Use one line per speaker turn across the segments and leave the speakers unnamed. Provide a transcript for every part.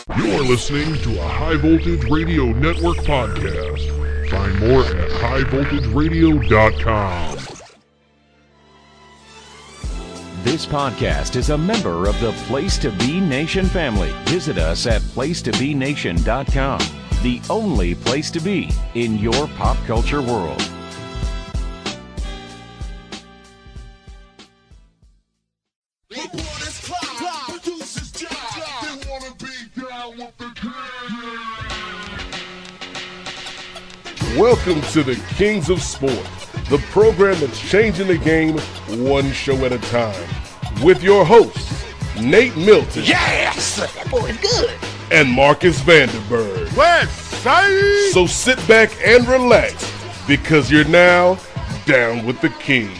You're listening to a High Voltage Radio Network podcast. Find more at highvoltageradio.com.
This podcast is a member of the Place to Be Nation family. Visit us at placetobenation.com, the only place to be in your pop culture world.
Welcome to the Kings of Sport, the program that's changing the game one show at a time. With your hosts, Nate Milton.
Yes! That boy's good.
And Marcus Vanderberg.
West Side!
So sit back and relax, because you're now down with the Kings.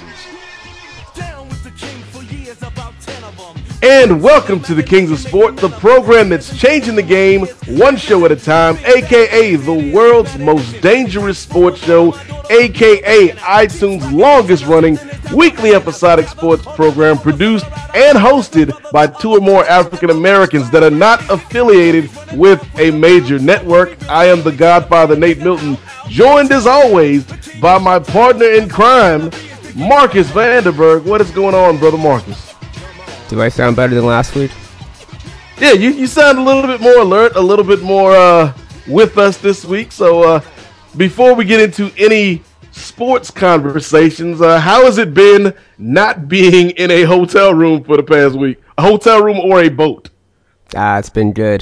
And welcome to the Kings of Sport, the program that's changing the game one show at a time, a.k.a. the world's most dangerous sports show, a.k.a. iTunes' longest-running weekly episodic sports program produced and hosted by two or more African Americans that are not affiliated with a major network. I am the Godfather, Nate Milton, joined as always by my partner in crime, Marcus Vanderberg. What is going on, brother Marcus?
Do I sound better than last week?
Yeah, you sound a little bit more alert, a little bit more with us this week. So before we get into any sports conversations, how has it been not being in a hotel room for the past week? A hotel room or a boat?
It's been good.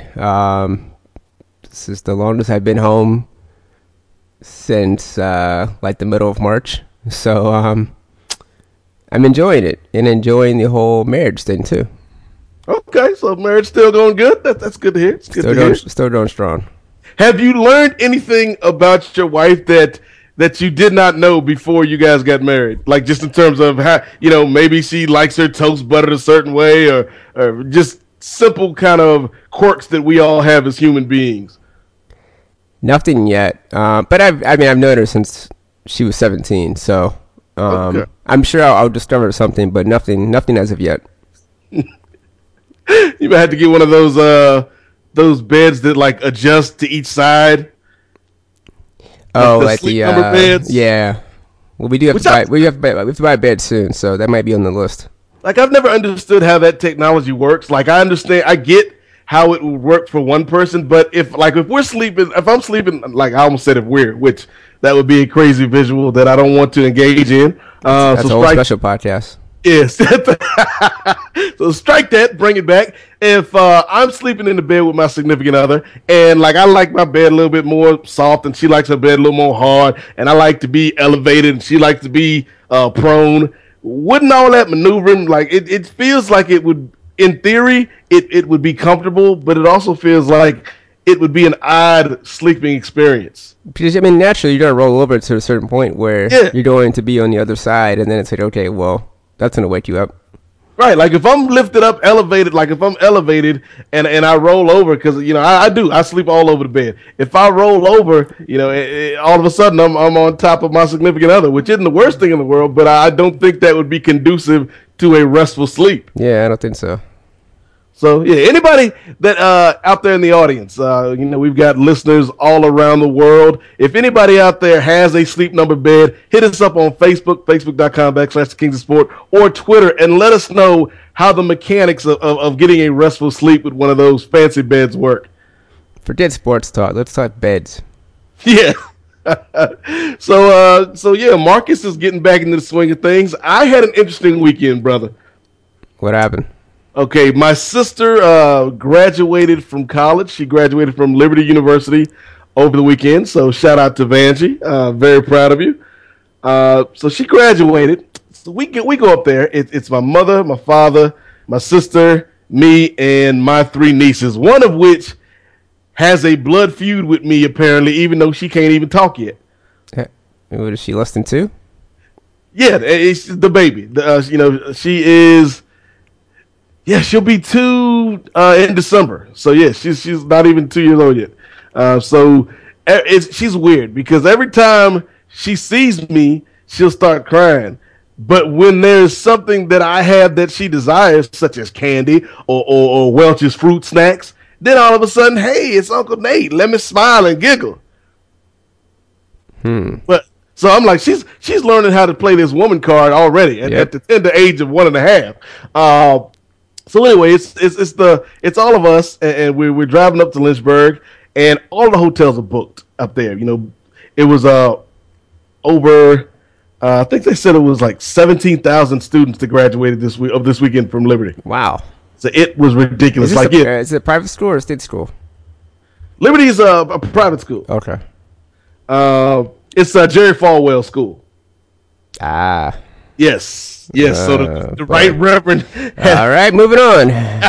This is the longest I've been home since like the middle of March. So I'm enjoying it and enjoying the whole marriage thing too.
Okay, so marriage still going good. That's good to hear. It's good to hear.
Still going strong.
Have you learned anything about your wife that you did not know before you guys got married? Like just in terms of how, maybe she likes her toast buttered a certain way, or just simple kind of quirks that we all have as human beings.
Nothing yet, but I've known her since she was 17, so. Okay. I'm sure I'll discover something, but nothing as of yet.
You might have to get one of those beds that like adjust to each side.
Oh,
like the sleep number beds.
Yeah. Well, we have to buy a bed soon, so that might be on the list. Like
I've never understood how that technology works. Like I get how it would work for one person, but if I'm sleeping, like I almost said if we're, which that would be a crazy visual that I don't want to engage in.
That's a whole special podcast.
Yes. So strike that, bring it back. If I'm sleeping in the bed with my significant other, and like I like my bed a little bit more soft, and she likes her bed a little more hard, and I like to be elevated, and she likes to be prone, wouldn't all that maneuvering, like it feels like it would, in theory, it would be comfortable, but it also feels like it would be an odd sleeping experience.
Because, naturally, you're going to roll over to a certain point where you're going to be on the other side, and then it's like, okay, well, that's going to wake you up.
Right, like if I'm lifted up, elevated, like if I'm elevated and I roll over, because, I sleep all over the bed. If I roll over, all of a sudden I'm on top of my significant other, which isn't the worst thing in the world, but I don't think that would be conducive to a restful sleep.
Yeah, I don't think so.
So, yeah, anybody that out there in the audience, we've got listeners all around the world. If anybody out there has a Sleep Number bed, hit us up on Facebook, facebook.com/The Kings of Sport, or Twitter, and let us know how the mechanics of getting a restful sleep with one of those fancy beds work.
Forget sports talk. Let's talk beds.
Yeah. So, Marcus is getting back into the swing of things. I had an interesting weekend, brother.
What happened?
Okay, my sister graduated from college. She graduated from Liberty University over the weekend, so shout out to Vanjie. Very proud of you. So she graduated. So we go up there. It's my mother, my father, my sister, me, and my three nieces, one of which has a blood feud with me, apparently, even though she can't even talk yet.
What is she, less than 2?
Yeah, it's the baby. She is... Yeah, she'll be 2 in December. So, yeah, she's not even 2 years old yet. She's weird because every time she sees me, she'll start crying. But when there's something that I have that she desires, such as candy or Welch's fruit snacks, Then all of a sudden, hey, it's Uncle Nate. Let me smile and giggle. But so I'm like, she's learning how to play this woman card already at the tender age of 1.5. So anyway, it's all of us, and we're driving up to Lynchburg, and all the hotels are booked up there. You know, it was over. I think they said it was like 17,000 students that graduated this weekend from Liberty.
Wow.
So it was ridiculous.
Is it a private school or a state school?
Liberty is a private school.
Okay.
It's a Jerry Falwell school.
Ah.
Yes. So the right reverend.
All right, moving on.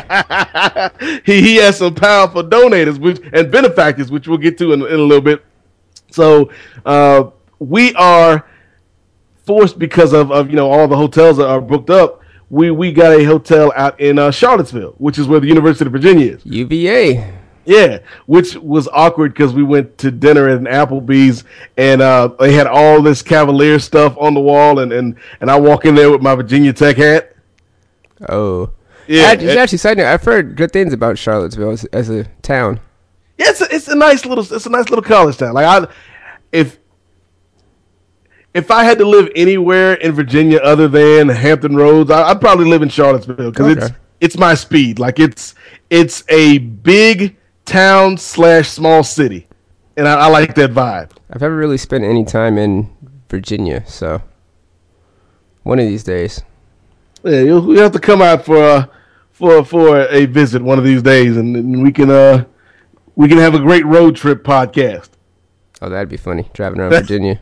he has some powerful donators and benefactors, which we'll get to in a little bit. So we are forced because of all the hotels that are booked up. We got a hotel out in Charlottesville, which is where the University of Virginia is.
UVA.
Yeah, which was awkward because we went to dinner at an Applebee's, and they had all this Cavalier stuff on the wall, and I walk in there with my Virginia Tech hat.
Oh,
yeah.
Actually, side note, I've heard good things about Charlottesville as a town.
Yeah, it's a nice little college town. Like if I had to live anywhere in Virginia other than Hampton Roads, I'd probably live in Charlottesville because it's my speed. Like it's a big town / small city, and I like that vibe.
I've never really spent any time in Virginia, so one of these days.
Yeah, you'll have to come out for a visit one of these days, and we can have a great road trip podcast.
Oh, that'd be funny, driving around Virginia.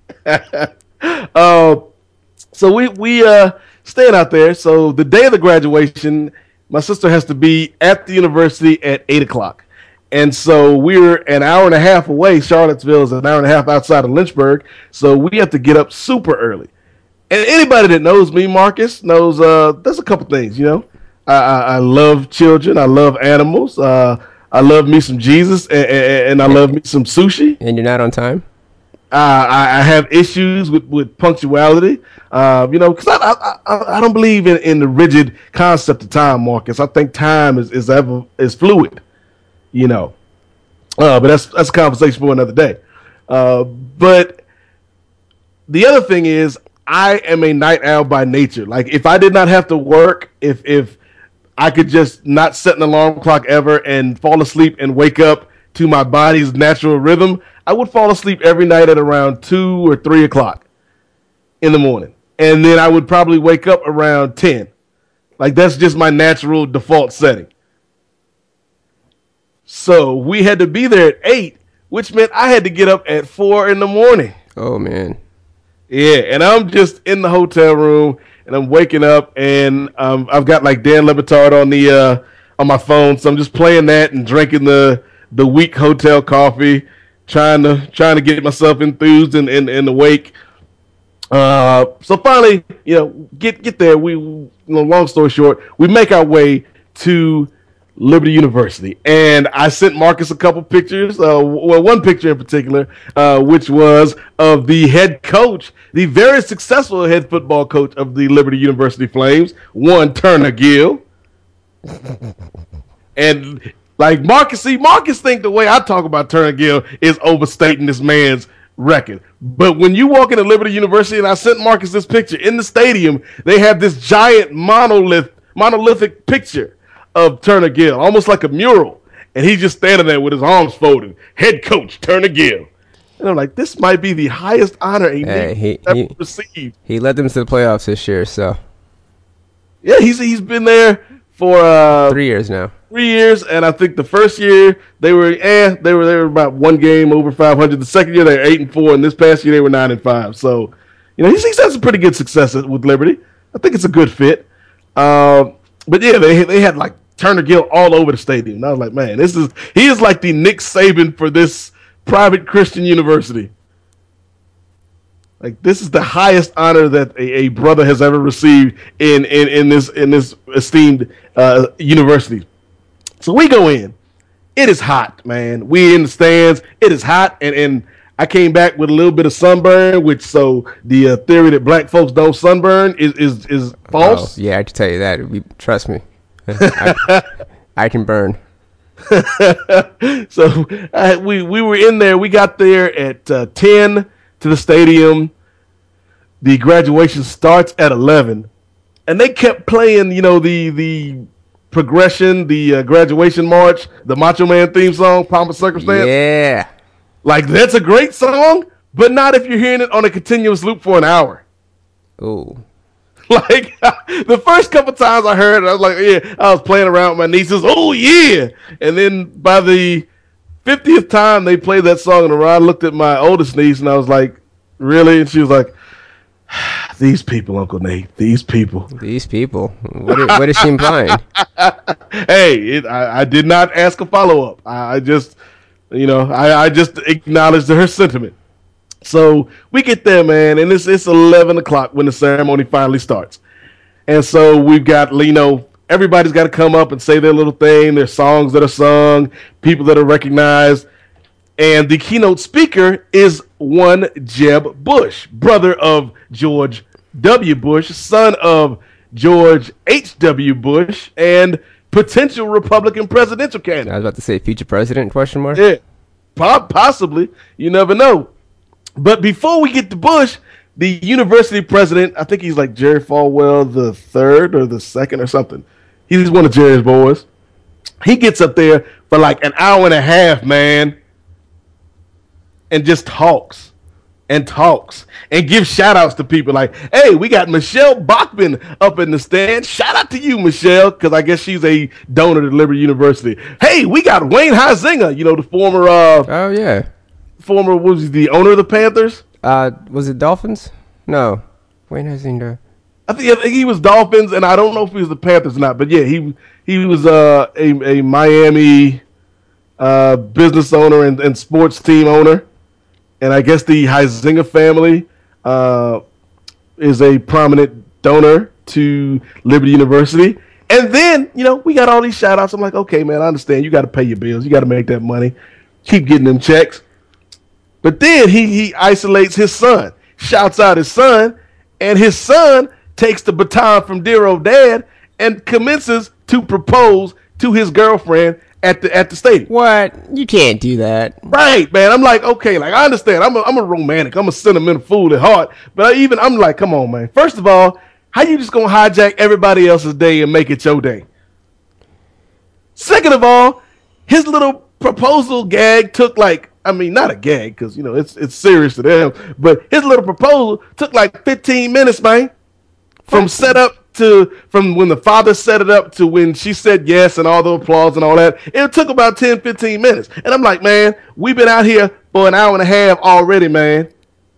So we staying out there. So the day of the graduation, my sister has to be at the university at 8:00. And so we're an hour and a half away. Charlottesville is an hour and a half outside of Lynchburg. So we have to get up super early. And anybody that knows me, Marcus, knows there's a couple things, I love children. I love animals. I love me some Jesus, and I love me some sushi.
And you're not on time?
I have issues with punctuality, because I don't believe in the rigid concept of time, Marcus. I think time is fluid, but that's a conversation for another day. But the other thing is, I am a night owl by nature. Like if I did not have to work, if I could just not set an alarm clock ever and fall asleep and wake up to my body's natural rhythm, I would fall asleep every night at around 2 or 3 o'clock in the morning. And then I would probably wake up around 10. Like that's just my natural default setting. So we had to be there at 8, which meant I had to get up at 4 in the morning.
Oh, man.
Yeah, and I'm just in the hotel room, and I'm waking up, and I've got like Dan Le Batard on my phone, so I'm just playing that and drinking the weak hotel coffee, trying to get myself enthused and awake. So finally, get there. Long story short, we make our way to Liberty University, and I sent Marcus a couple pictures. One picture in particular, which was of the head coach, the very successful head football coach of the Liberty University Flames, one Turner Gill. And like Marcus think the way I talk about Turner Gill is overstating this man's record. But when you walk into Liberty University, and I sent Marcus this picture, in the stadium, they have this giant monolithic picture of Turner Gill, almost like a mural. And he's just standing there with his arms folded. Head coach, Turner Gill. And I'm like, this might be the highest honor he ever received.
He led them to the playoffs this year, so.
Yeah, he's been there for
3 years now.
3 years, and I think the first year they were about one game over 500. The second year they were 8-4, and this past year they were 9-5. So, he's had some pretty good success with Liberty. I think it's a good fit. But yeah, they had like Turner Gill all over the stadium. And I was like, man, he is like the Nick Saban for this private Christian university. Like this is the highest honor that a brother has ever received in this esteemed university. So we go in. It is hot, man. We in the stands. It is hot, and I came back with a little bit of sunburn, so the theory that black folks don't sunburn is false.
Oh, yeah, I can tell you that. Trust me. I can burn.
So we were in there. We got there at 10 to the stadium. The graduation starts at 11, and they kept playing, the progression, the graduation march, the Macho Man theme song, Pomp and Circumstance.
Yeah.
Like, that's a great song, but not if you're hearing it on a continuous loop for an hour.
Ooh.
Like, the first couple times I heard it, I was like, yeah, I was playing around with my nieces. Oh, yeah. And then by the 50th time they played that song in a row, I looked at my oldest niece, and I was like, really? And she was like, these people, Uncle Nate, these people.
These people. What is she implying?
Hey, I did not ask a follow-up. I just, I just acknowledged her sentiment. So we get there, man, and it's 11 o'clock when the ceremony finally starts. And so we've got, everybody's got to come up and say their little thing, their songs that are sung, people that are recognized. And the keynote speaker is one Jeb Bush, brother of George W. Bush, son of George H.W. Bush, and potential Republican presidential candidate.
I was about to say future president, question mark?
Yeah, possibly. You never know. But before we get to Bush, the university president, I think he's like Jerry Falwell the third or the second or something. He's one of Jerry's boys. He gets up there for like an hour and a half, man, and just talks and gives shout outs to people like, hey, we got Michelle Bachman up in the stand. Shout out to you, Michelle, because I guess she's a donor to Liberty University. Hey, we got Wayne Huizenga, the former
Oh yeah.
Was he the owner of the Panthers?
Was it Dolphins? No. Wayne Huizenga.
I think he was Dolphins, and I don't know if he was the Panthers or not, but yeah, he was a Miami business owner and sports team owner. And I guess the Huizenga family is a prominent donor to Liberty University. And then, we got all these shout outs. I'm like, okay, man, I understand. You got to pay your bills. You got to make that money. Keep getting them checks. But then he isolates his son, shouts out his son, and his son takes the baton from dear old dad and commences to propose to his girlfriend at the stadium.
What? You can't do that.
Right, man. I'm like, okay, like I understand. I'm a romantic. I'm a sentimental fool at heart. But I'm like, come on, man. First of all, how you just gonna hijack everybody else's day and make it your day? Second of all, his little proposal gag took not a gag because it's serious to them, but his little proposal took like 15 minutes, man. From when the father set it up to when she said yes and all the applause and all that, it took about 10, 15 minutes. And I'm like, man, we've been out here for an hour and a half already, man.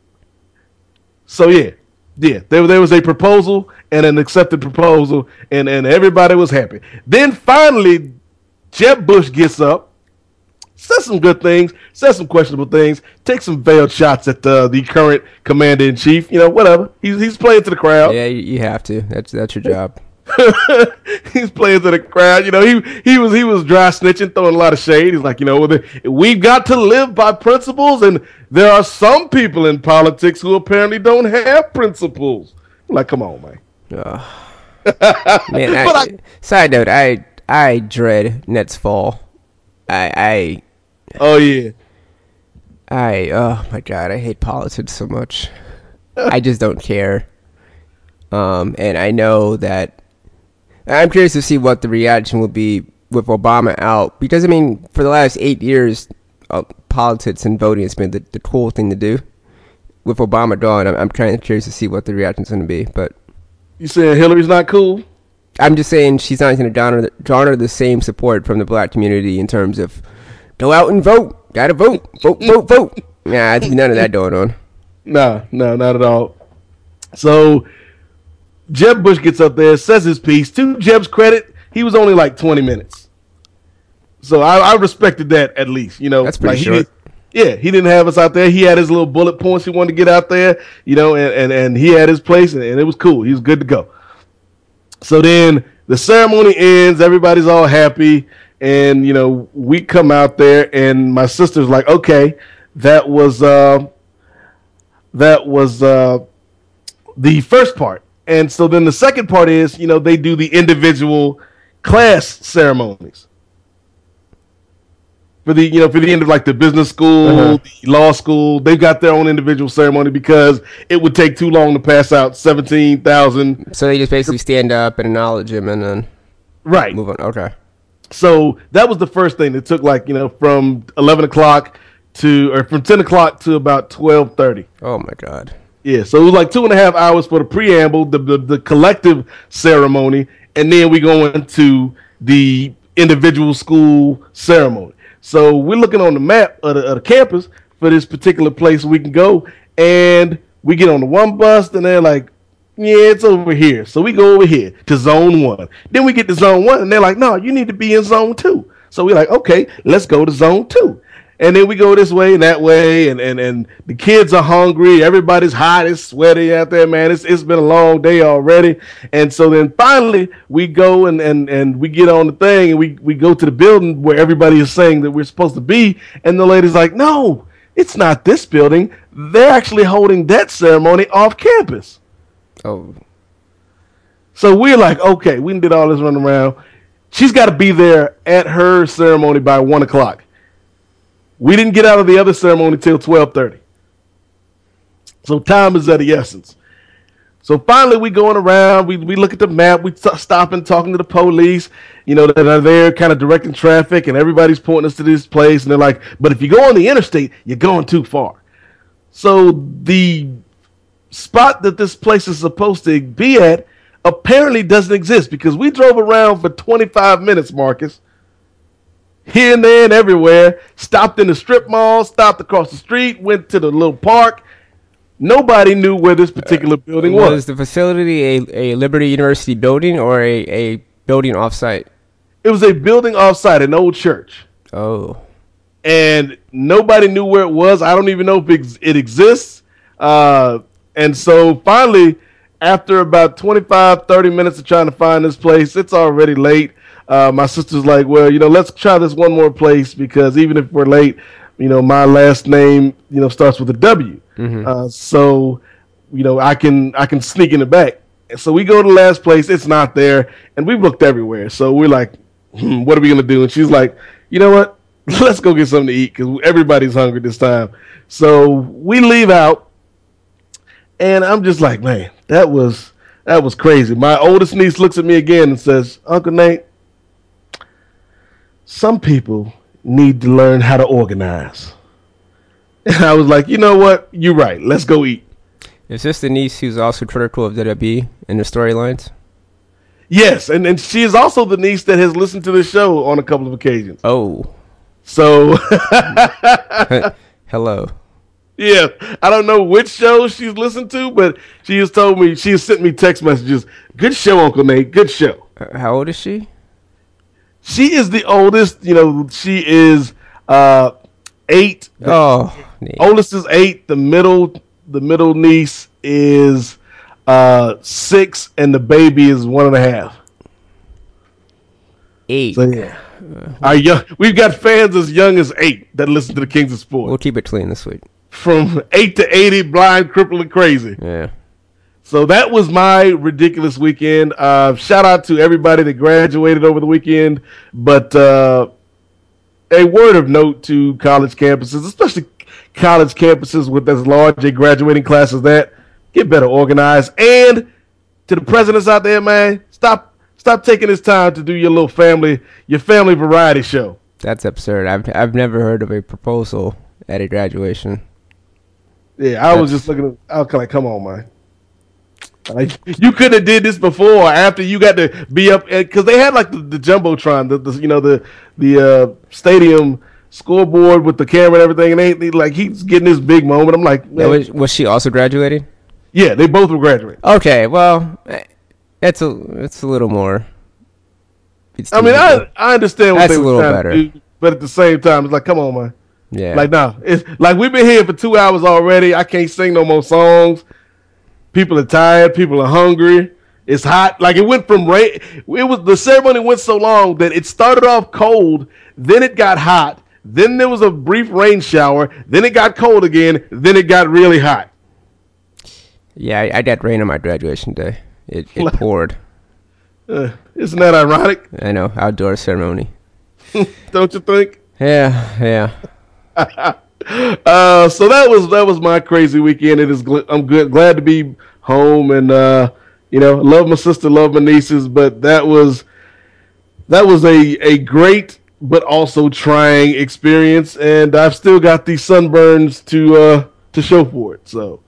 So yeah, there was a proposal and an accepted proposal, and everybody was happy. Then finally, Jeb Bush gets up, says some good things, says some questionable things, takes some veiled shots at the current commander-in-chief. Whatever. He's playing to the crowd.
Yeah, you have to. That's your job.
He's playing to the crowd. He was dry snitching, throwing a lot of shade. He's like, we've got to live by principles, and there are some people in politics who apparently don't have principles. I'm like, come on, man.
Man, side note, I dread Nets fall.
Oh yeah.
Oh my God, I hate politics so much. I just don't care. And I know that I'm curious to see what the reaction will be with Obama out, because for the last 8 years, politics and voting has been the cool thing to do. With Obama gone, I'm curious to see what the reaction's going to be. But
you saying Hillary's not cool?
I'm just saying she's not going to garner the same support from the black community in terms of go out and vote, gotta vote. Nah, I think none of that going on.
No, not at all. So Jeb Bush gets up there, says his piece. To Jeb's credit, he was only like 20 minutes. So I respected that at least.
That's pretty short.
He didn't have us out there. He had his little bullet points he wanted to get out there, and he had his place, and it was cool. He was good to go. So then the ceremony ends, everybody's all happy, and we come out there, and my sister's like, okay, that was the first part. And so then the second part is, they do the individual class ceremonies. for the end of like the business school, the law school. They've got their own individual ceremony because it would take too long to pass out 17,000.
So they just basically stand up and acknowledge him and then move on. Okay.
So that was the first thing. It took from 11 o'clock from 10 o'clock to about 12:30.
Oh my God.
Yeah, so it was like 2.5 hours for the preamble, the collective ceremony, and then we go into the individual school ceremony. So we're looking on the map of the campus for this particular place we can go, and we get on the one bus, and they're like, yeah, it's over here. So we go over here to zone 1. Then we get to zone 1, and they're like, no, you need to be in zone 2. So we're like, okay, let's go to zone 2. And then we go this way and that way, and the kids are hungry. Everybody's hot. It's sweaty out there, man. It's been a long day already. And so then finally we go and we get on the thing, and we go to the building where everybody is saying that we're supposed to be. And the lady's like, no, it's not this building. They're actually holding that ceremony off campus.
Oh.
So we're like, okay, we did all this running around. She's got to be there at her ceremony by 1 o'clock. We didn't get out of the other ceremony till 12:30. So time is of the essence. So finally we going around, we look at the map, we stop and talking to the police, that are there kind of directing traffic, and everybody's pointing us to this place, and they're like, but if you go on the interstate, you're going too far. So the spot that this place is supposed to be at apparently doesn't exist, because we drove around for 25 minutes, Marcus. Here and there and everywhere, stopped in the strip mall, stopped across the street, went to the little park. Nobody knew where this particular building was.
Was the facility a Liberty University building or a building off-site?
It was a building off-site, an old church.
Oh.
And nobody knew where it was. I don't even know if it exists. And so finally, after about 25, 30 minutes of trying to find this place, it's already late. My sister's like, well, let's try this one more place, because even if we're late, my last name, starts with a W. Mm-hmm. So, I can sneak in the back. And so we go to the last place. It's not there. And we've looked everywhere. So we're like, what are we going to do? And she's like, you know what? Let's go get something to eat, because everybody's hungry this time. So we leave out. And I'm just like, man, that was crazy. My oldest niece looks at me again and says, Uncle Nate, some people need to learn how to organize. And I was like, you know what? You're right. Let's go eat.
Is this the niece who's also critical of WWE in the storylines?
Yes, and she is also the niece that has listened to the show on a couple of occasions.
Oh.
So.
Hello.
Yeah, I don't know which show she's listened to, but she has told me, she has sent me text messages. Good show, Uncle Nate. Good show.
How old is she?
She is the oldest. She is 8.
Oh, neat.
Oldest is 8. The middle niece is 6, and the baby is 1.5.
8.
So yeah, we've got fans as young as 8 that listen to the Kings of Sport.
We'll keep it clean this week.
From 8 to 80, blind, crippled, and crazy.
Yeah.
So that was my ridiculous weekend. Shout out to everybody that graduated over the weekend. But a word of note to college campuses, especially college campuses with as large a graduating class as that, get better organized. And to the presidents out there, man, stop taking this time to do your family variety show.
That's absurd. I've never heard of a proposal at a graduation.
Yeah, I was just looking. I was like, come on, man. Like, you couldn't have did this before or after you got to be up, because they had like the jumbotron, the stadium scoreboard with the camera and everything, and he's getting this big moment. I'm like, man.
Was she also graduating?
Yeah, they both were graduating.
Okay, well, it's a little more.
I mean, I understand what
that's
they
a
were
little
trying
better.
to do, but at the same time, it's like, come on, man.
Yeah.
Like, no, it's like we've been here for 2 hours already. I can't sing no more songs. People are tired. People are hungry. It's hot. Like, it went from rain. The ceremony went so long that it started off cold, then it got hot, then there was a brief rain shower, then it got cold again, then it got really hot.
Yeah, I got rain on my graduation day. It poured.
Isn't that ironic?
I know, outdoor ceremony.
Don't you think?
Yeah.
So that was my crazy weekend. I'm glad to be home, and love my sister, love my nieces, but that was a great but also trying experience, and I've still got these sunburns to show for it. So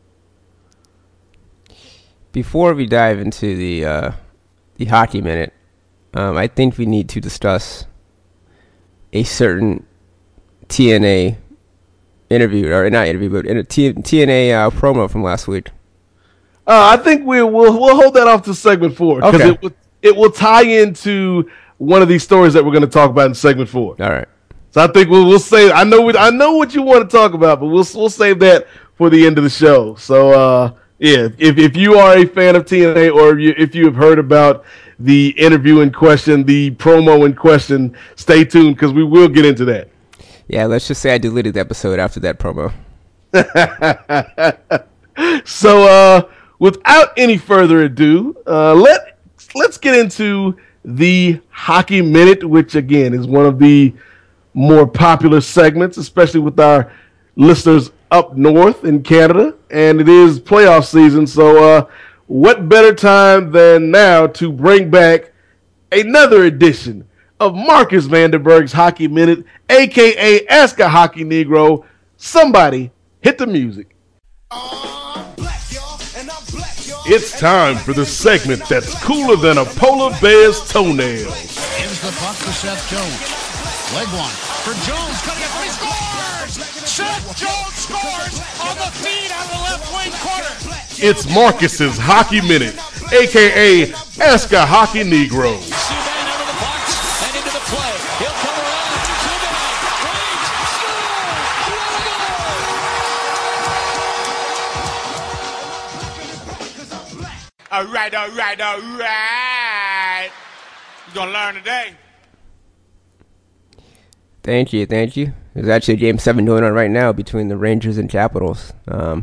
before we dive into the hockey minute, I think we need to discuss a certain TNA interview, or not interview, but in a TNA promo from last week.
I think we'll hold that off to segment 4 because it will tie into one of these stories that we're going to talk about in segment 4.
All right.
So I think we'll say I know what you want to talk about, but we'll save that for the end of the show. So if you are a fan of TNA, or if you have heard about the interview in question, the promo in question, stay tuned because we will get into that.
Yeah, let's just say I deleted the episode after that promo.
So without any further ado, let's get into the Hockey Minute, which again is one of the more popular segments, especially with our listeners up north in Canada, and it is playoff season. So what better time than now to bring back another edition of Marcus Vanderberg's Hockey Minute, a.k.a. Ask a Hockey Negro. Somebody hit the music. It's time for the segment that's cooler than a polar bear's toenails.
Gives the puck to Seth Jones. Leg one for Jones, cutting it, he scores! Seth Jones scores on the feed out of the left wing corner.
It's Marcus's Hockey Minute, a.k.a. Ask a Hockey Negro.
Subban out of the box and into the play. He'll come around to Subban.
All right. You're going to learn today.
Thank you. There's actually Game 7 going on right now between the Rangers and Capitals.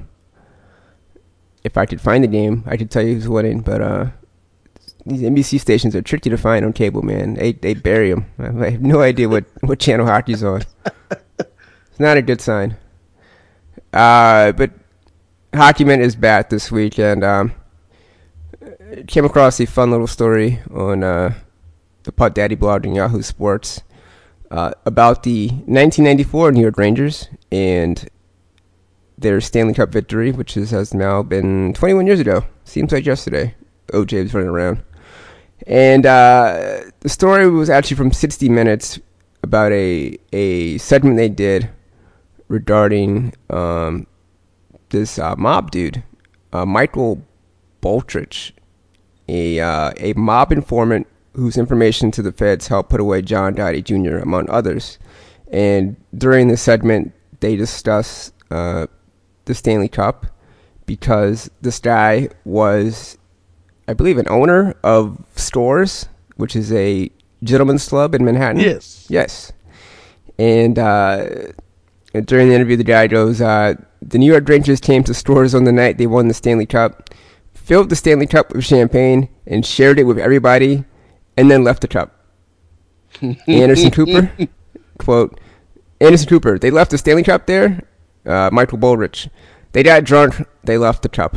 If I could find the game, I could tell you who's winning, but these NBC stations are tricky to find on cable, man. They bury them. I have no idea what channel hockey's on. It's not a good sign. But Hockey Minute is back this week, and came across a fun little story on the Puck Daddy blog in Yahoo Sports about the 1994 New York Rangers and their Stanley Cup victory, which has now been 21 years ago. Seems like yesterday. OJ was running around. And the story was actually from 60 Minutes about a segment they did regarding this mob dude, Michael Boltrich, a mob informant whose information to the feds helped put away John Gotti Jr., among others. And during the segment, they discuss the Stanley Cup because this guy was, I believe, an owner of Stores, which is a gentleman's club in Manhattan. Yes. And during the interview, the guy goes, the New York Rangers came to Stores on the night they won the Stanley Cup, filled the Stanley Cup with champagne, and shared it with everybody, and then left the cup. Anderson Cooper, quote, Anderson Cooper, they left the Stanley Cup there. Michael Boltrich, they got drunk, they left the cup.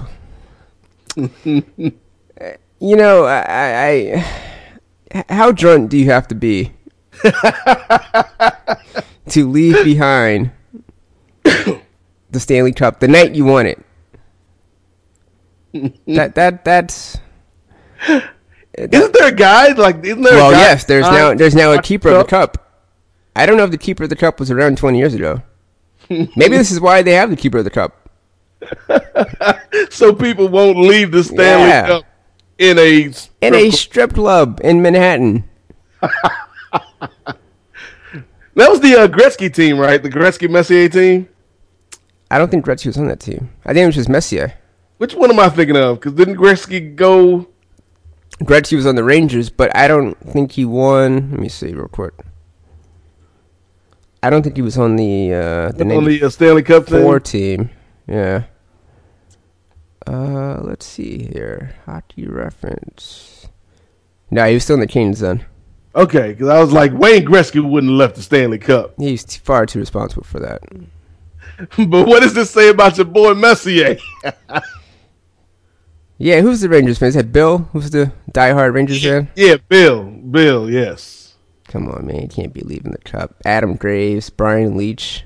You know, I how drunk do you have to be to leave behind the Stanley Cup the night you won it? That's.
Isn't there a guy like? Isn't there?
Well,
a guy,
yes. There's now a keeper of the cup. I don't know if the keeper of the cup was around 20 years ago. Maybe this is why they have the keeper of the cup.
So people won't leave the Stanley Cup in a
strip club in Manhattan.
That was the Gretzky team, right? The Gretzky-Messier team?
I don't think Gretzky was on that team. I think it was just Messier.
Which one am I thinking of? Because didn't Gretzky go...
Gretzky was on the Rangers, but I don't think he won... Let me see real quick. I don't think he was on the
Stanley Cup
team. Yeah. Let's see here. Hockey reference. No, he was still in the Canes then.
Okay, because I was like, Wayne Gretzky wouldn't have left the Stanley Cup.
He's far too responsible for that.
But what does this say about your boy Messier?
Yeah, who's the Rangers fan? Is that Bill? Who's the diehard Rangers fan?
Yeah, Bill, yes.
Come on, man. You can't be leaving the Cup. Adam Graves, Brian Leach.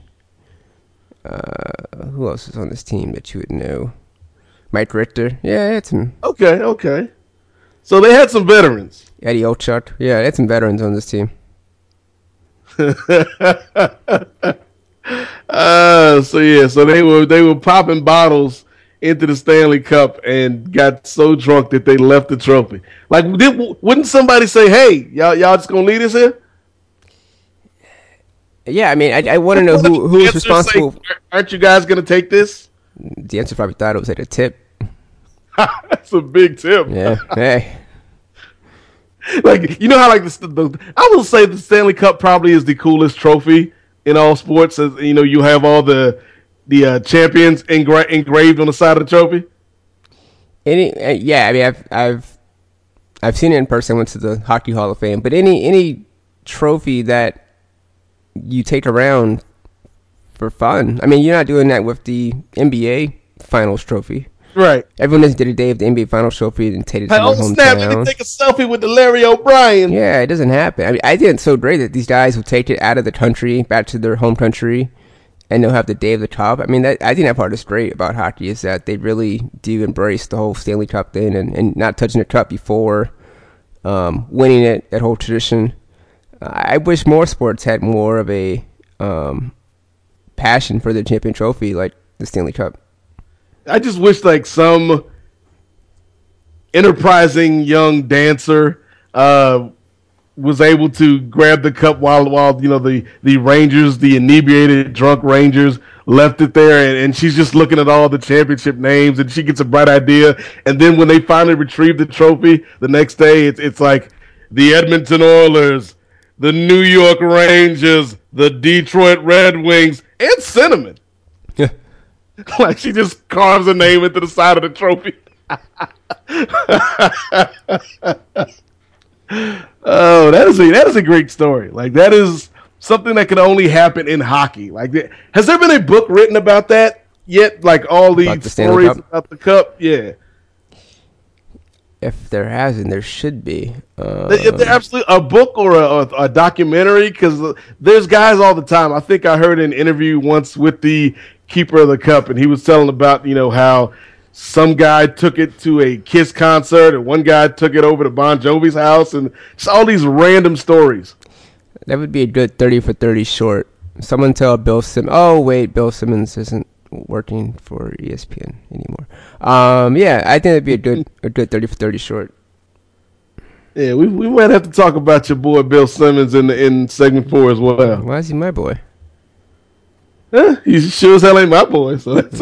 Who else is on this team that you would know? Mike Richter. Yeah, that's him.
Okay. So they had some veterans.
Eddie Olchuk. Yeah, that's some veterans on this team.
So they were popping bottles into the Stanley Cup and got so drunk that they left the trophy. Like, wouldn't somebody say, "Hey, y'all just gonna leave this here"?
Yeah, I mean, I want to know who is responsible.
Say, aren't you guys gonna take this?
The answer probably thought it was at a tip.
That's a big tip.
Yeah. Hey.
Like, you know how, like, I will say the Stanley Cup probably is the coolest trophy in all sports. As you know, you have all the champions engraved on the side of the trophy.
Yeah, I mean, I've seen it in person. I went to the Hockey Hall of Fame, but any trophy that you take around for fun. I mean, you're not doing that with the NBA Finals trophy.
Right.
Everyone doesn't get a day of the NBA Finals trophy and take it to their hometown.
Snap, they can take a selfie with the Larry O'Brien.
Yeah, it doesn't happen. I mean, I think it's so great that these guys will take it out of the country, back to their home country, and they'll have the day of the cup. I mean, I think that part is great about hockey, is that they really do embrace the whole Stanley Cup thing and not touching the cup before winning it, that whole tradition. I wish more sports had more of a passion for the champion trophy like the Stanley Cup.
I just wish, like, some enterprising young dancer was able to grab the cup while you know the Rangers, the inebriated drunk Rangers, left it there, and she's just looking at all the championship names, and she gets a bright idea, and then when they finally retrieve the trophy the next day, it's like the Edmonton Oilers, the New York Rangers, the Detroit Red Wings, and Cinnamon.
Yeah.
Like, she just carves a name into the side of the trophy. Oh, that is a great story. Like, that is something that can only happen in hockey. Like, has there been a book written about that yet? Like, all these stories about the cup? Yeah.
If there hasn't, there should be.
If there absolutely a book or a documentary, because there's guys all the time. I think I heard an interview once with the keeper of the cup, and he was telling about, you know, how some guy took it to a Kiss concert, and one guy took it over to Bon Jovi's house, and just all these random stories.
That would be a good 30 for 30 short. Someone tell Bill Simmons, oh wait, Bill Simmons isn't working for ESPN anymore. Yeah, I think it'd be a good 30 for 30 short.
Yeah, we might have to talk about your boy Bill Simmons in segment 4 as well.
Why is he my boy?
He sure as hell ain't my boy. So that's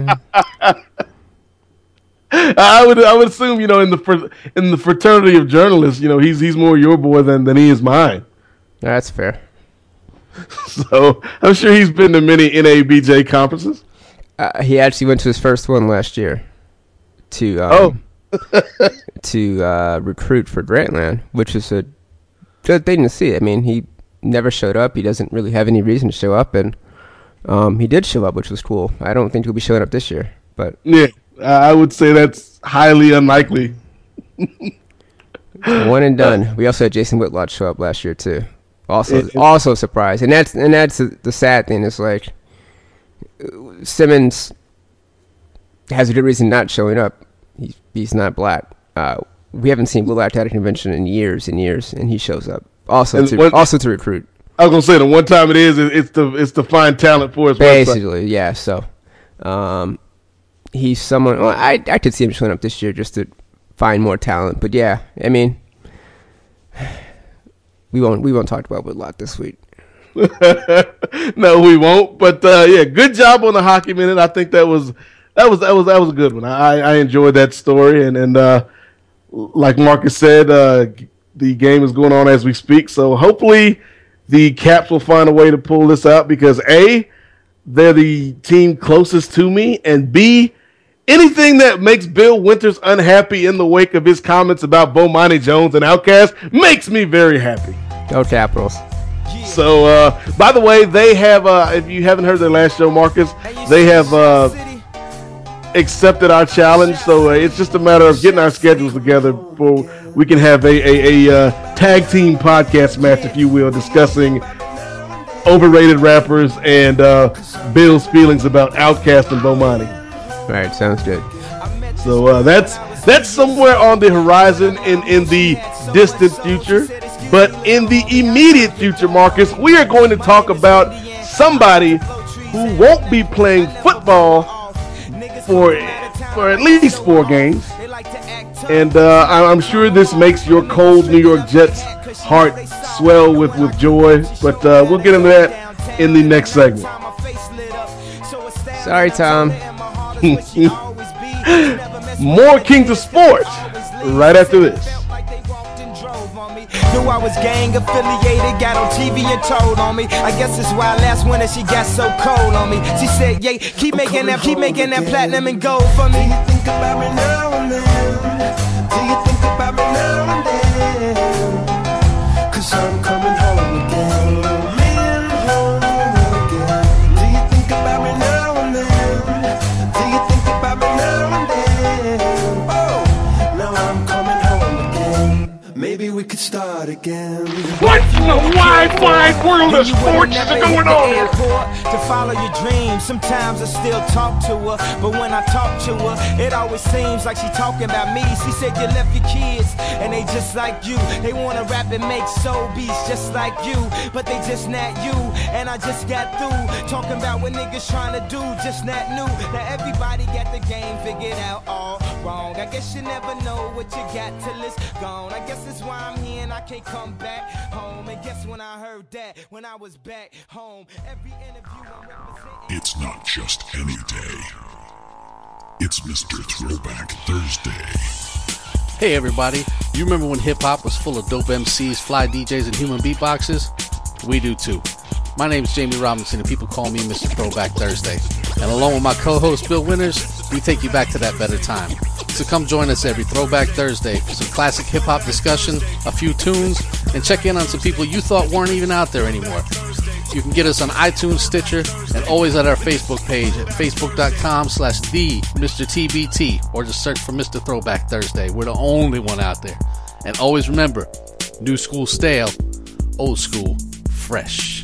I would assume, you know, in the fraternity of journalists, you know, he's more your boy than he is mine.
That's fair.
So I'm sure he's been to many NABJ conferences.
He actually went to his first one last year to recruit for Grantland, which is a good thing to see. I mean, he never showed up. He doesn't really have any reason to show up, and he did show up, which was cool. I don't think he'll be showing up this year, but
yeah, I would say that's highly unlikely.
One and done. We also had Jason Whitlock show up last year too. Also a surprise, and that's the sad thing. Is like Simmons has a good reason not showing up. He's not black. We haven't seen Whitlock at a convention in years and years, and he shows up also to recruit.
I was gonna say the one time it's to find talent for his
basically
website.
Yeah. So he's someone. Well, I could see him showing up this year just to find more talent. But yeah, I mean, we won't talk about Whitlock this week.
No, we won't. But yeah, good job on the Hockey Minute. I think that was a good one. I enjoyed that story, and like Marcus said, the game is going on as we speak. So hopefully the Caps will find a way to pull this out, because A, they're the team closest to me, and B, Anything that makes Bill Winters unhappy in the wake of his comments about Bomani Jones and Outkast makes me very happy.
Go Capitals.
So, by the way, they have, if you haven't heard their last show, Marcus, they have accepted our challenge. So it's just a matter of getting our schedules together for we can have a tag team podcast match, if you will, discussing overrated rappers and Bill's feelings about Outkast and Bomani.
All right, sounds good.
So that's somewhere on the horizon in the distant future. But in the immediate future, Marcus, we are going to talk about somebody who won't be playing football for at least 4 games. And I'm sure this makes your cold New York Jets heart swell with joy. But we'll get into that in the next segment.
Sorry, Tom.
More Kings of Sports right after this.
Knew I was gang affiliated, got on TV and told on me. I guess it's why last winter she got so cold on me. She said, yeah, keep making that platinum and gold for me. Do you think about me now and then? Do you think about me now and then? 'Cause I'm coming home again. Home again. Do you think about me now and then? Do you think about me now and then? Oh, now I'm coming home again. Maybe we could start again.
What in the wide world of sports is going on here?
To follow your dreams, sometimes I still talk to her, but when I talk to her, it always seems like she talking about me. She said you left your kids, and they just like you. They wanna rap and make soul beats just like you, but they just not you. And I just got through talking about what niggas trying to do, just not new. Now everybody got the game figured out all wrong. I guess you never know what you got till it's gone. I guess that's why I'm here and I can't come back home. And guess when I heard that, when I was back home, every interview I'm representing.
It's not just any day. It's Mr. Throwback Thursday.
Hey everybody, you remember when hip-hop was full of dope MCs, fly DJs, and human beatboxers? We do too. My name is Jamie Robinson and people call me Mr. Throwback Thursday. And along with my co-host Bill Winters, we take you back to that better time. So come join us every Throwback Thursday for some classic hip-hop discussion, a few tunes, and check in on some people you thought weren't even out there anymore. You can get us on iTunes, Stitcher, and always at our Facebook page at facebook.com/the-MrTBT, or just search for Mr. Throwback Thursday. We're the only one out there. And always remember, new school stale, old school fresh.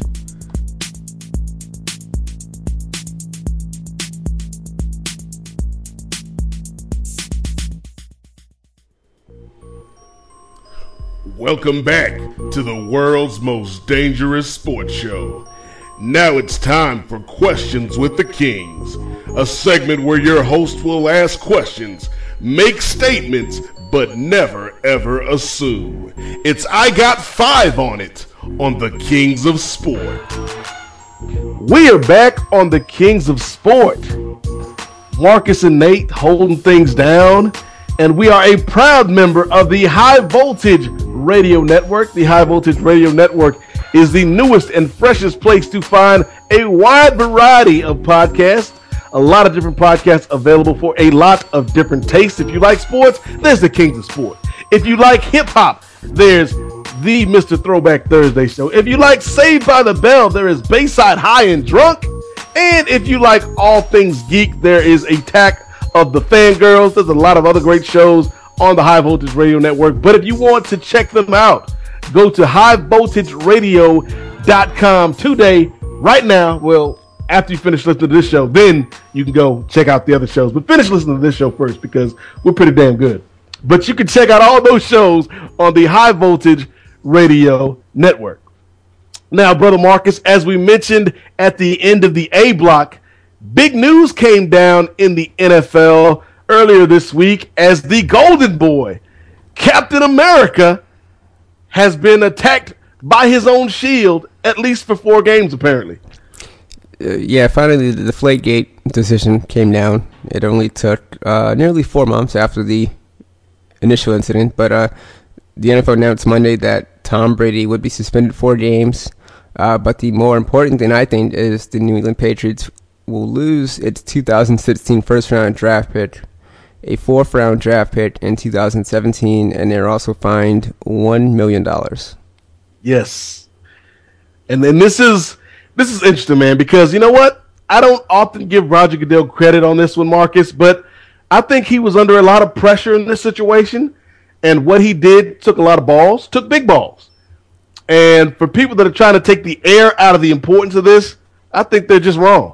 Welcome back to the world's most dangerous sports show. Now it's time for Questions with the Kings, a segment where your host will ask questions, make statements, but never ever assume. It's I Got 5 on it on the Kings of Sport. We are back on the Kings of Sport. Marcus and Nate holding things down, and we are a proud member of the High Voltage Radio Network. The High Voltage Radio Network is the newest and freshest place to find a wide variety of podcasts. A lot of different podcasts available for a lot of different tastes. If you like sports, there's the Kings of Sport. If you like hip-hop, there's the Mr. Throwback Thursday show. If you like Saved by the Bell, there is Bayside High and Drunk. And if you like all things geek, there is Attack of the Fangirls. There's a lot of other great shows on the High Voltage Radio Network. But if you want to check them out, go to highvoltageradio.com today, right now. Well, after you finish listening to this show, then you can go check out the other shows. But finish listening to this show first because we're pretty damn good. But you can check out all those shows on the High Voltage Radio Network. Now, Brother Marcus, as we mentioned at the end of the A block, big news came down in the NFL earlier this week as the Golden Boy, Captain America, has been attacked by his own shield, at least for 4 games, apparently.
Yeah, finally the Deflategate decision came down. It only took nearly 4 months after the initial incident, but the NFL announced Monday that Tom Brady would be suspended 4 games. But the more important thing, I think, is the New England Patriots will lose its 2016 first-round draft pick, a fourth-round draft pick in 2017, and they're also fined $1 million.
Yes. And then this is interesting, man, because you know what? I don't often give Roger Goodell credit on this one, Marcus, but I think he was under a lot of pressure in this situation, and what he did took a lot of balls, took big balls. And for people that are trying to take the air out of the importance of this, I think they're just wrong.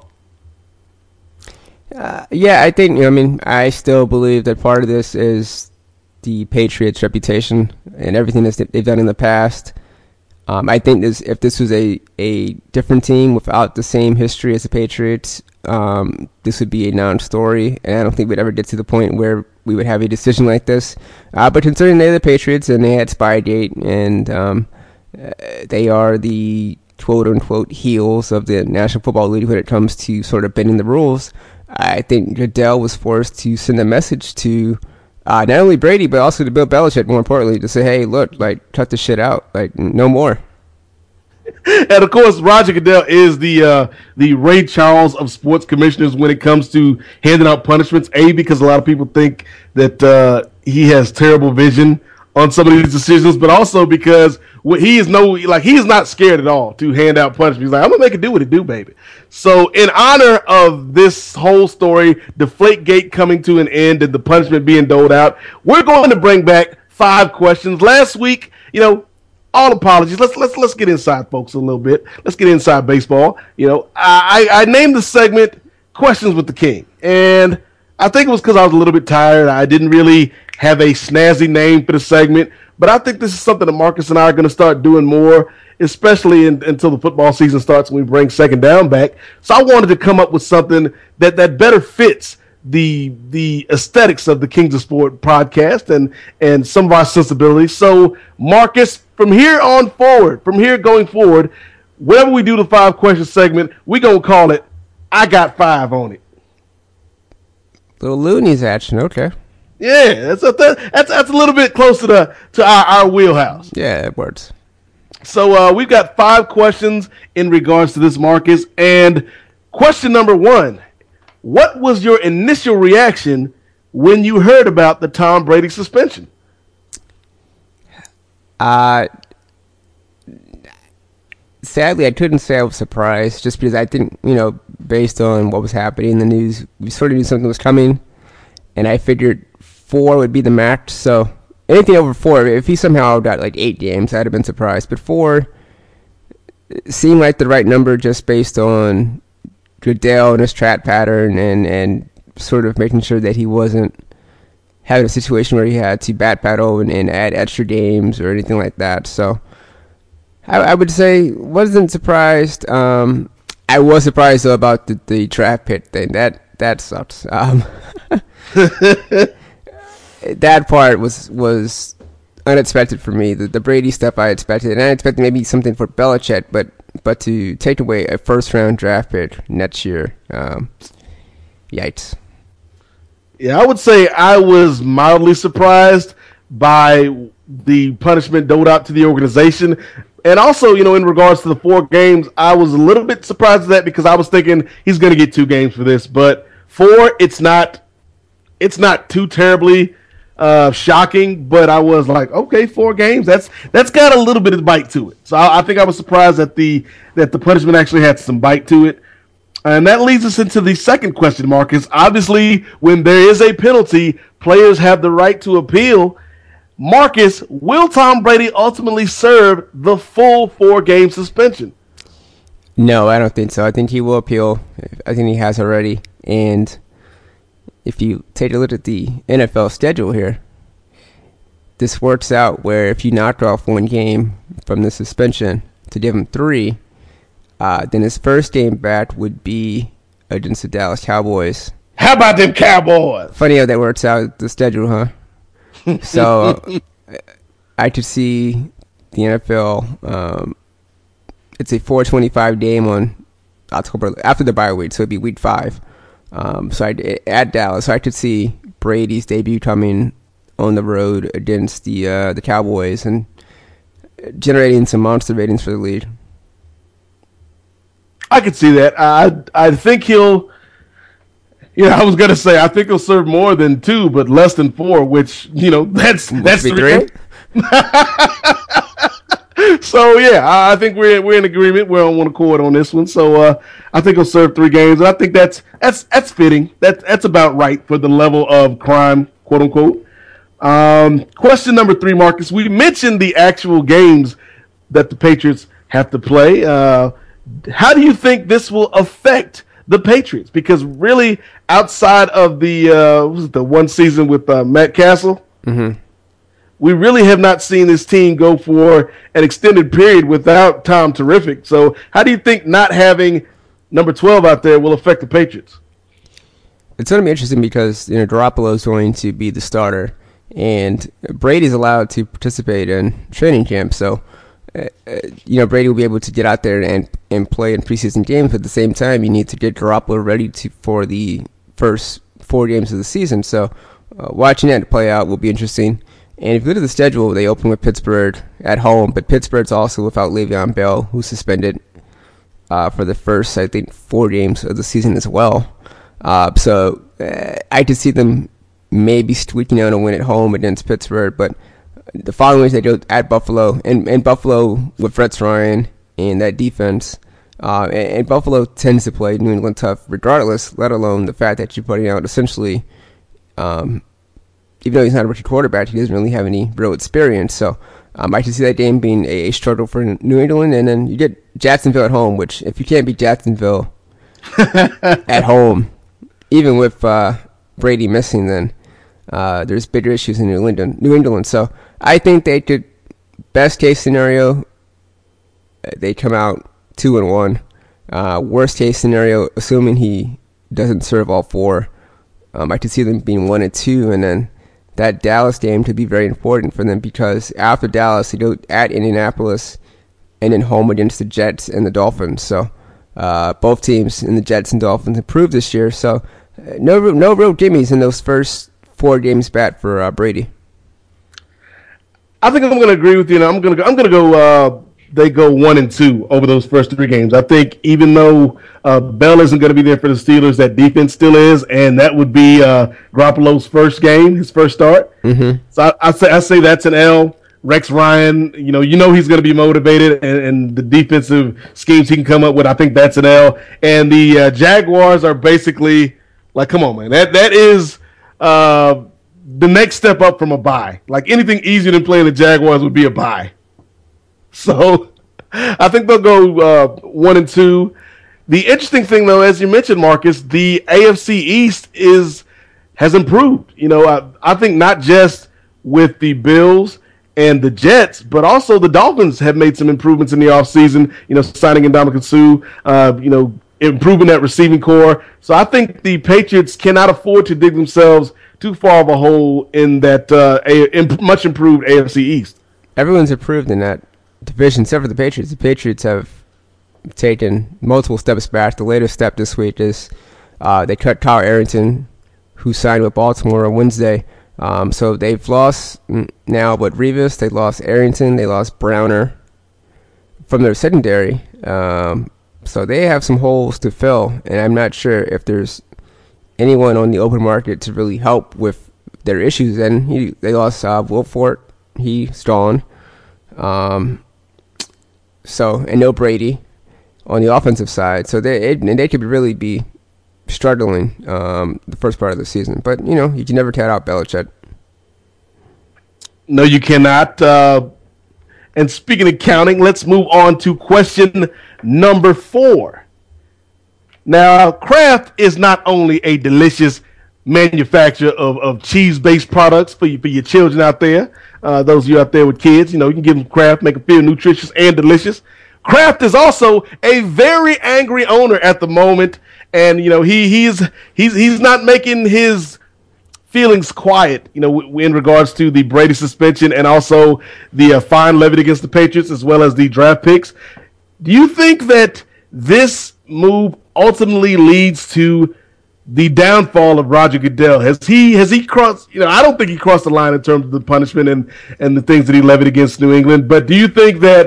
Yeah, I think, I still believe that part of this is the Patriots' reputation and everything that they've done in the past. I think if this was a different team without the same history as the Patriots, this would be a non-story, and I don't think we'd ever get to the point where we would have a decision like this. But considering they're the Patriots and they had Spygate, and they are the quote-unquote heels of the National Football League when it comes to sort of bending the rules, I think Goodell was forced to send a message to not only Brady, but also to Bill Belichick, more importantly, to say, hey, look, cut this shit out. No more.
And, of course, Roger Goodell is the Ray Charles of sports commissioners when it comes to handing out punishments, because a lot of people think that he has terrible vision on some of these decisions, but also because he is not scared at all to hand out punishment. He's like, I'm going to make it do what it do, baby. So in honor of this whole story, Deflategate coming to an end and the punishment being doled out, we're going to bring back 5 questions. Last week, all apologies. Let's get inside, folks, a little bit. Let's get inside baseball. I named the segment Questions with the King, and I think it was because I was a little bit tired. I didn't really have a snazzy name for the segment, but I think this is something that Marcus and I are going to start doing more, especially until the football season starts when we bring second down back. So I wanted to come up with something that better fits the aesthetics of the Kings of Sport podcast and some of our sensibilities. So Marcus, from here going forward, whenever we do the 5 question segment, we're going to call it I Got 5 on it.
Little Looney's action, okay.
Yeah, that's a little bit closer to our wheelhouse.
Yeah, it works.
So we've got 5 questions in regards to this, Marcus. And question number 1, what was your initial reaction when you heard about the Tom Brady suspension?
Sadly, I couldn't say I was surprised, just because I think, based on what was happening in the news, we sort of knew something was coming, and I figured 4 would be the max. So anything over 4, if he somehow got 8 games, I'd have been surprised. But 4 seemed like the right number, just based on Goodell and his track pattern and sort of making sure that he wasn't having a situation where he had to bat battle and add extra games or anything like that. So I would say wasn't surprised. I was surprised though about the draft pick thing. That sucks. That part was unexpected for me. The Brady stuff I expected, and I expected maybe something for Belichick, but to take away a first-round draft pick next year, yikes.
Yeah, I would say I was mildly surprised by the punishment doled out to the organization. And also, in regards to the 4 games, I was a little bit surprised at that because I was thinking he's going to get 2 games for this. But 4, it's not too terribly shocking, but I was like, okay, 4 games, that's got a little bit of bite to it. So I think I was surprised that the punishment actually had some bite to it. And that leads us into the second question, Marcus. Obviously, when there is a penalty, players have the right to appeal. Marcus, will Tom Brady ultimately serve the full 4-game suspension?
No, I don't think so. I think he will appeal. I think he has already. And if you take a look at the NFL schedule here, this works out where if you knock off 1 game from the suspension to give him 3, then his first game back would be against the Dallas Cowboys.
How about them Cowboys?
Funny how that works out, the schedule, huh? So I could see the NFL, it's a 4:25 game on October, after the bye week, so it'd be week 5. So at Dallas, so I could see Brady's debut coming on the road against the Cowboys and generating some monster ratings for the league.
I could see that. I think he'll. I was gonna say I think he'll serve more than 2, but less than 4, which that's
3.
So yeah, I think we're in agreement. We're on one accord on this one. So I think he'll serve 3 games, and I think that's fitting. That's about right for the level of crime, quote unquote. Question number 3, Marcus. We mentioned the actual games that the Patriots have to play. How do you think this will affect the Patriots? Because really, outside of the one season with Matt Castle, we really have not seen this team go for an extended period without Tom Terrific. So how do you think not having number 12 out there will affect the Patriots?
It's going to be interesting because Garoppolo is going to be the starter, and Brady's allowed to participate in training camp. So Brady will be able to get out there and play in preseason games. But at the same time, you need to get Garoppolo ready for the first 4 games of the season. So watching that play out will be interesting. And if you look at the schedule, they open with Pittsburgh at home, but Pittsburgh's also without Le'Veon Bell, who's suspended for the first, I think, 4 games of the season as well. So I could see them maybe squeaking out a win at home against Pittsburgh, but the following week they go at Buffalo, and Buffalo with Rex Ryan and that defense, and Buffalo tends to play New England tough regardless, let alone the fact that you're putting out essentially, even though he's not a rookie quarterback, he doesn't really have any real experience. So I can see that game being a struggle for New England. And then you get Jacksonville at home, which if you can't beat Jacksonville at home, even with Brady missing, then there's bigger issues in New England. So I think they could, best case scenario, they come out 2-1. Worst case scenario, assuming he doesn't serve all 4, I could see them being 1-2, and then that Dallas game to be very important for them because after Dallas, they go at Indianapolis and then home against the Jets and the Dolphins. So both teams in the Jets and Dolphins improved this year. So no real gimmies in those first 4 games back for Brady.
I think I'm going to agree with you. I'm going to go. They go 1-2 over those first 3 games. I think even though Bell isn't going to be there for the Steelers, that defense still is, and that would be Garoppolo's first game, his first start. Mm-hmm. So I say that's an L. Rex Ryan, he's going to be motivated, and the defensive schemes he can come up with, I think that's an L. And the Jaguars are basically like, come on, man, that is the next step up from a bye. Like anything easier than playing the Jaguars would be a bye. So I think they'll go 1-2. The interesting thing, though, as you mentioned, Marcus, the AFC East has improved. I think not just with the Bills and the Jets, but also the Dolphins have made some improvements in the offseason, signing Ndamukong Suh, improving that receiving core. So I think the Patriots cannot afford to dig themselves too far of a hole in that much improved AFC East.
Everyone's improved in that division except for the Patriots. The Patriots have taken multiple steps back. The latest step this week is they cut Kyle Arrington, who signed with Baltimore on Wednesday. So they've lost now, but Revis, they lost Arrington, they lost Browner from their secondary. So they have some holes to fill, and I'm not sure if there's anyone on the open market to really help with their issues. And they lost Wilford, he's gone. And no Brady on the offensive side. So they could really be struggling the first part of the season. But, you can never count out Belichick.
No, you cannot. And speaking of counting, let's move on to question number 4. Now, Kraft is not only a delicious manufacturer of cheese-based products for your children out there. Those of you out there with kids, you can give them Kraft, make them feel nutritious and delicious. Kraft is also a very angry owner at the moment, and he's not making his feelings quiet. In regards to the Brady suspension and also the fine levied against the Patriots as well as the draft picks. Do you think that this move ultimately leads to the downfall of Roger Goodell? Has he crossed? I don't think he crossed the line in terms of the punishment and the things that he levied against New England. But do you think that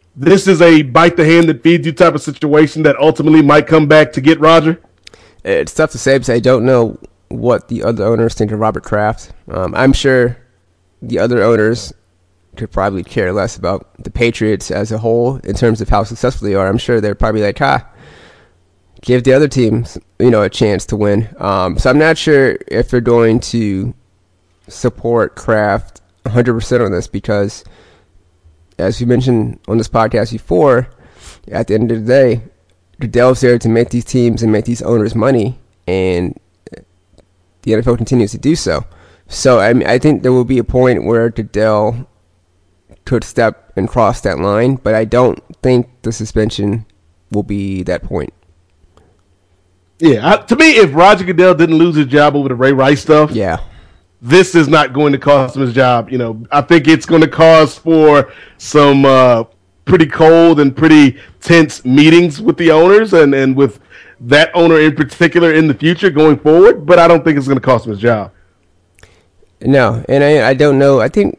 this is a bite the hand that feeds you type of situation that ultimately might come back to get Roger?
It's tough to say because I don't know what the other owners think of Robert Kraft. I'm sure the other owners could probably care less about the Patriots as a whole in terms of how successful they are. I'm sure they're probably like, give the other teams, a chance to win. So I'm not sure if they're going to support Kraft 100% on this because, as we mentioned on this podcast before, at the end of the day, Goodell's there to make these teams and make these owners money, and the NFL continues to do so. So I think there will be a point where Goodell could step and cross that line, but I don't think the suspension will be that point.
Yeah, to me, if Roger Goodell didn't lose his job over the Ray Rice stuff, this is not going to cost him his job. I think it's going to cause for some pretty cold and pretty tense meetings with the owners and with that owner in particular in the future going forward, but I don't think it's going to cost him his job.
No, and I don't know. I think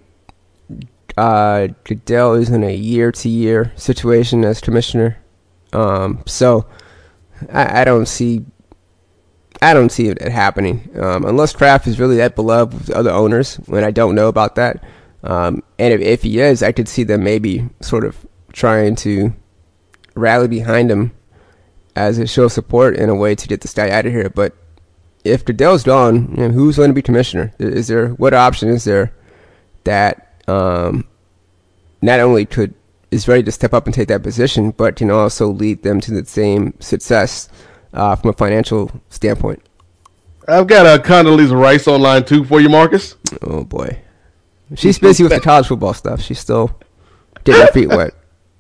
Goodell is in a year-to-year situation as commissioner. So I don't see it happening unless Kraft is really that beloved with the other owners, and I don't know about that. And if he is, I could see them maybe sort of trying to rally behind him as a show of support in a way to get this guy out of here. But if Goodell's gone, who's going to be commissioner? What option is there that not only is ready to step up and take that position, but can also lead them to the same success from a financial standpoint?
I've got a Condoleezza Rice on line 2 for you, Marcus.
Oh, boy. She's busy with the college football stuff. She's still getting her feet wet.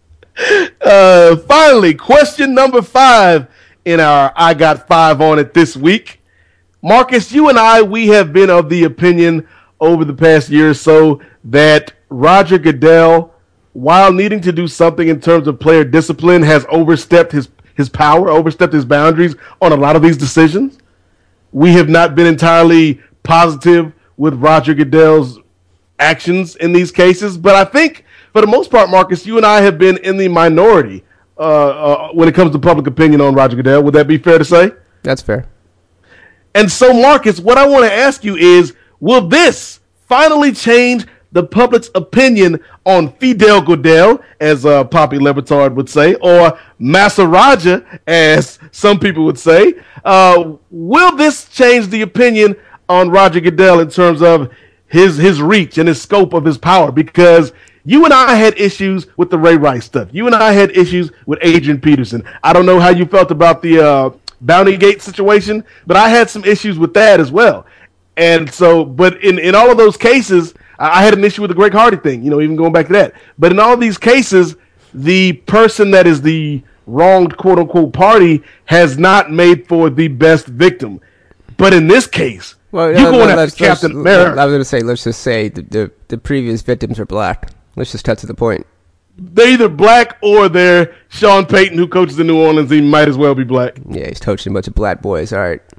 Finally, question number 5 in our I Got 5 on it this week. Marcus, you and we have been of the opinion over the past year or so that Roger Goodell, while needing to do something in terms of player discipline, has overstepped his power, overstepped his boundaries on a lot of these decisions. We have not been entirely positive with Roger Goodell's actions in these cases, but I think for the most part, Marcus, you and I have been in the minority when it comes to public opinion on Roger Goodell. Would that be fair to say?
That's fair.
And so, Marcus, what I want to ask you is, will this finally change the public's opinion on Fidel Goodell, as Poppy Levitard would say, or Massa Raja, as some people would say? Will this change the opinion on Roger Goodell in terms of his reach and his scope of his power? Because you and I had issues with the Ray Rice stuff. You and I had issues with Adrian Peterson. I don't know how you felt about the Bounty Gate situation, but I had some issues with that as well. And so, but in all of those cases, I had an issue with the Greg Hardy thing, even going back to that. But in all these cases, the person that is the wronged quote-unquote party has not made for the best victim. But in this case, you're going after Captain America.
I was going to say, let's just say the previous victims are black. Let's just cut to the point.
They're either black or they're Sean Payton, who coaches in New Orleans. He might as well be black.
Yeah, he's coaching a bunch of black boys. All right.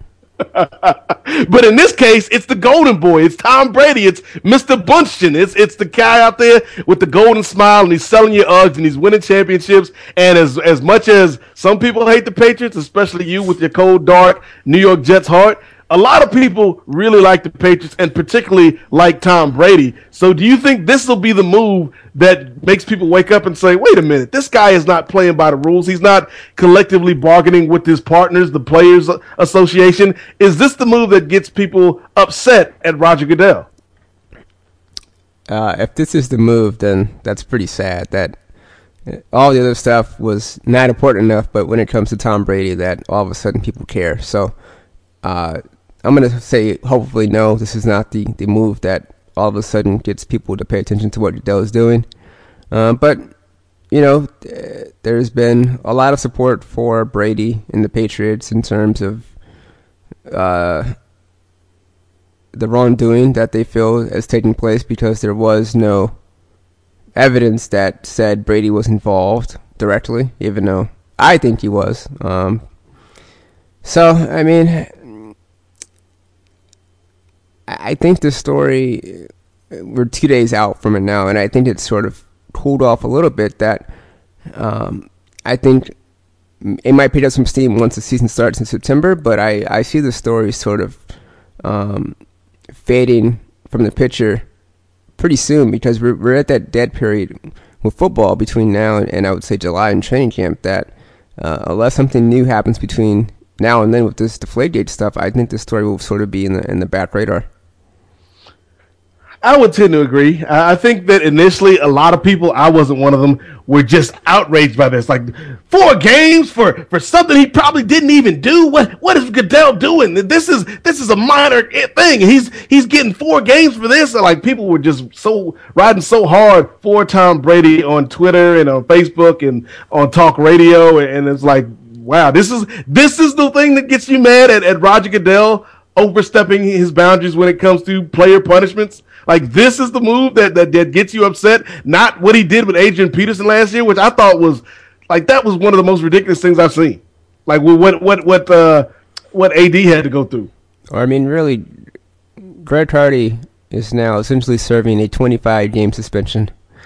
But in this case, it's the golden boy. It's Tom Brady. It's Mr. Bunchen. It's the guy out there with the golden smile, and he's selling you Uggs, and he's winning championships. And as much as some people hate the Patriots, especially you with your cold, dark New York Jets heart, a lot of people really like the Patriots and particularly like Tom Brady. So do you think this will be the move that makes people wake up and say, wait a minute, this guy is not playing by the rules. He's not collectively bargaining with his partners, the Players Association. Is this the move that gets people upset at Roger Goodell?
If this is the move, then that's pretty sad that all the other stuff was not important enough, but when it comes to Tom Brady, that all of a sudden people care. So I'm going to say, hopefully, no, this is not the move that all of a sudden gets people to pay attention to what Goodell is doing. But, there's been a lot of support for Brady and the Patriots in terms of the wrongdoing that they feel is taking place because there was no evidence that said Brady was involved directly, even though I think he was. So, I mean, I think the story, we're 2 days out from it now, and I think it's sort of cooled off a little bit that I think it might pick up some steam once the season starts in September, but I see the story sort of fading from the picture pretty soon, because we're at that dead period with football between now and I would say July and training camp, that unless something new happens between now and then with this Deflategate stuff, I think this story will sort of be in the back radar.
I would tend to agree. I think that initially a lot of people, I wasn't one of them, were just outraged by this. Like, 4 games for something he probably didn't even do. What is Goodell doing? This is a minor thing. He's getting 4 games for this. And like, people were just riding so hard for Tom Brady on Twitter and on Facebook and on talk radio, and it's like, wow, this is the thing that gets you mad at Roger Goodell overstepping his boundaries when it comes to player punishments. Like, this is the move that gets you upset, not what he did with Adrian Peterson last year, which I thought was, like, that was one of the most ridiculous things I've seen. Like, what AD had to go through.
I mean, really, Greg Hardy is now essentially serving a 25-game suspension.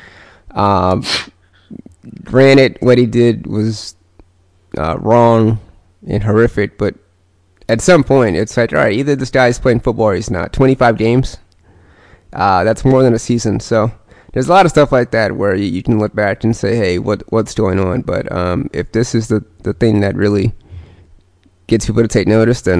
Granted, what he did was wrong and horrific, but at some point, it's like, all right, either this guy's playing football or he's not. 25 games? That's more than a season. So there's a lot of stuff like that where you can look back and say, hey, what's going on? But if this is the thing that really gets people to take notice, then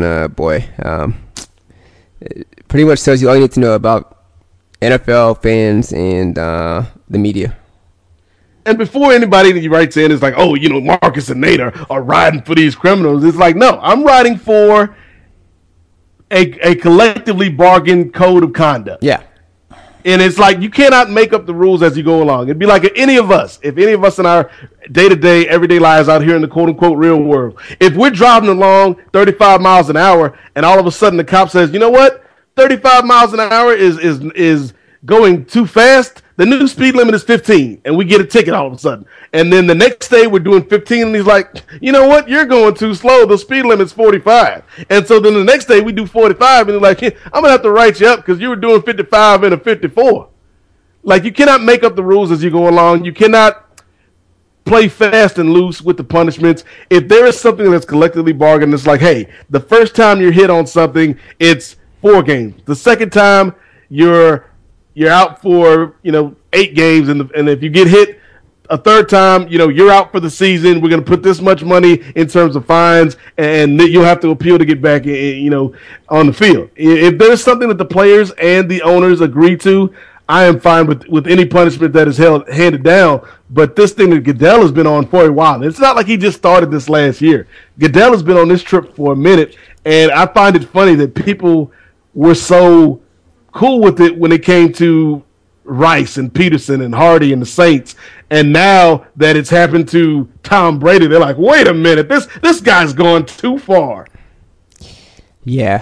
it pretty much tells you all you need to know about NFL fans and the media.
And before anybody writes in is like, oh, Marcus and Nate are riding for these criminals, it's like, no, I'm riding for a collectively bargained code of conduct.
Yeah.
And it's like, you cannot make up the rules as you go along. It'd be like if any of us in our day-to-day, everyday lives out here in the quote-unquote real world, if we're driving along 35 miles an hour and all of a sudden the cop says, you know what, 35 miles an hour is going too fast, the new speed limit is 15, and we get a ticket all of a sudden. And then the next day we're doing 15, and he's like, you know what, you're going too slow, the speed limit's 45. And so then the next day we do 45, and he's like, I'm going to have to write you up because you were doing 55 and a 54. Like, you cannot make up the rules as you go along. You cannot play fast and loose with the punishments. If there is something that's collectively bargained, it's like, hey, the first time you're hit on something, it's 4 games. The second time, you're out for 8 games, and if you get hit a third time, you're out for the season. We're going to put this much money in terms of fines, and you'll have to appeal to get back on the field. If there's something that the players and the owners agree to, I am fine with any punishment that is handed down. But this thing that Goodell has been on for a while, it's not like he just started this last year. Goodell has been on this trip for a minute, and I find it funny that people were so cool with it when it came to Rice and Peterson and Hardy and the Saints, and now that it's happened to Tom Brady, they're like, wait a minute, this guy's going too far.
Yeah,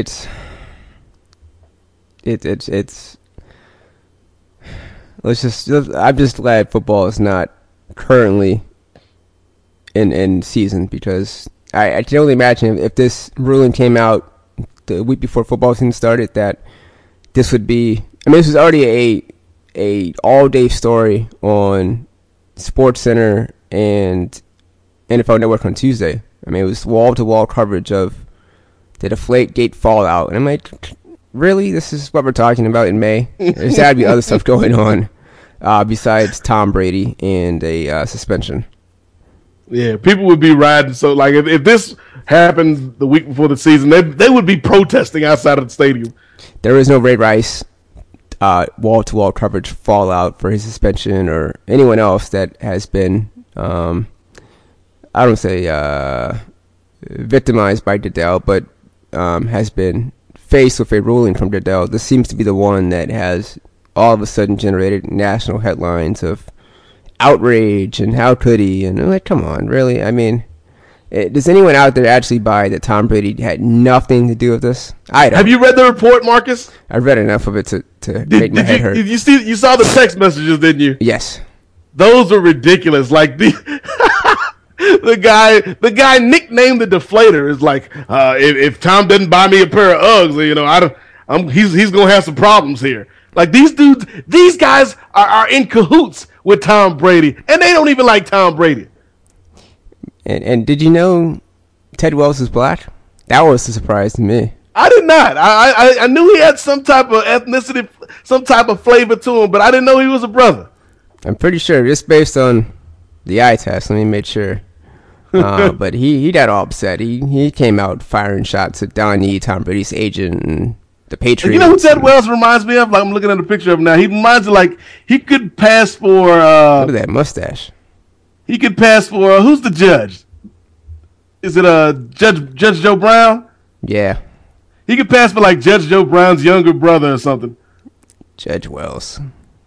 I'm just glad football is not currently in season, because I can only imagine if this ruling came out the week before football season started, that this would be, this was already a all-day story on SportsCenter and NFL Network on Tuesday. It was wall-to-wall coverage of the Deflategate fallout. And I'm like, really? This is what we're talking about in May? There's got to be other stuff going on besides Tom Brady and a suspension.
Yeah, people would be riding. So, like, if this happened the week before the season, they would be protesting outside of the stadium.
There is no Ray Rice wall-to-wall coverage fallout for his suspension or anyone else that has been, I don't say victimized by Goodell, but has been faced with a ruling from Goodell. This seems to be the one that has all of a sudden generated national headlines of outrage and how could he, and I'm like, come on, really? Does anyone out there actually buy that Tom Brady had nothing to do with this? I don't.
Have you read the report, Marcus?
I read enough of it to make my head hurt.
You saw the text messages, didn't you?
Yes.
Those are ridiculous. Like the guy nicknamed the deflator is like, if Tom doesn't buy me a pair of Uggs, he's gonna have some problems here. Like, these guys are in cahoots with Tom Brady, and they don't even like Tom Brady.
And did you know Ted Wells is black? That was a surprise to me.
I did not. I knew he had some type of ethnicity, some type of flavor to him, but I didn't know he was a brother.
I'm pretty sure, just based on the eye test. Let me make sure. But he got all upset. He came out firing shots at Don Yee, Tom Brady's agent, and the Patriots.
You know who Ted Wells reminds me of? Like, I'm looking at a picture of him now. He reminds me like he could pass for.
Look at that mustache.
He could pass for who's the judge? Is it Judge Joe Brown?
Yeah.
He could pass for like Judge Joe Brown's younger brother or something.
Judge Wells.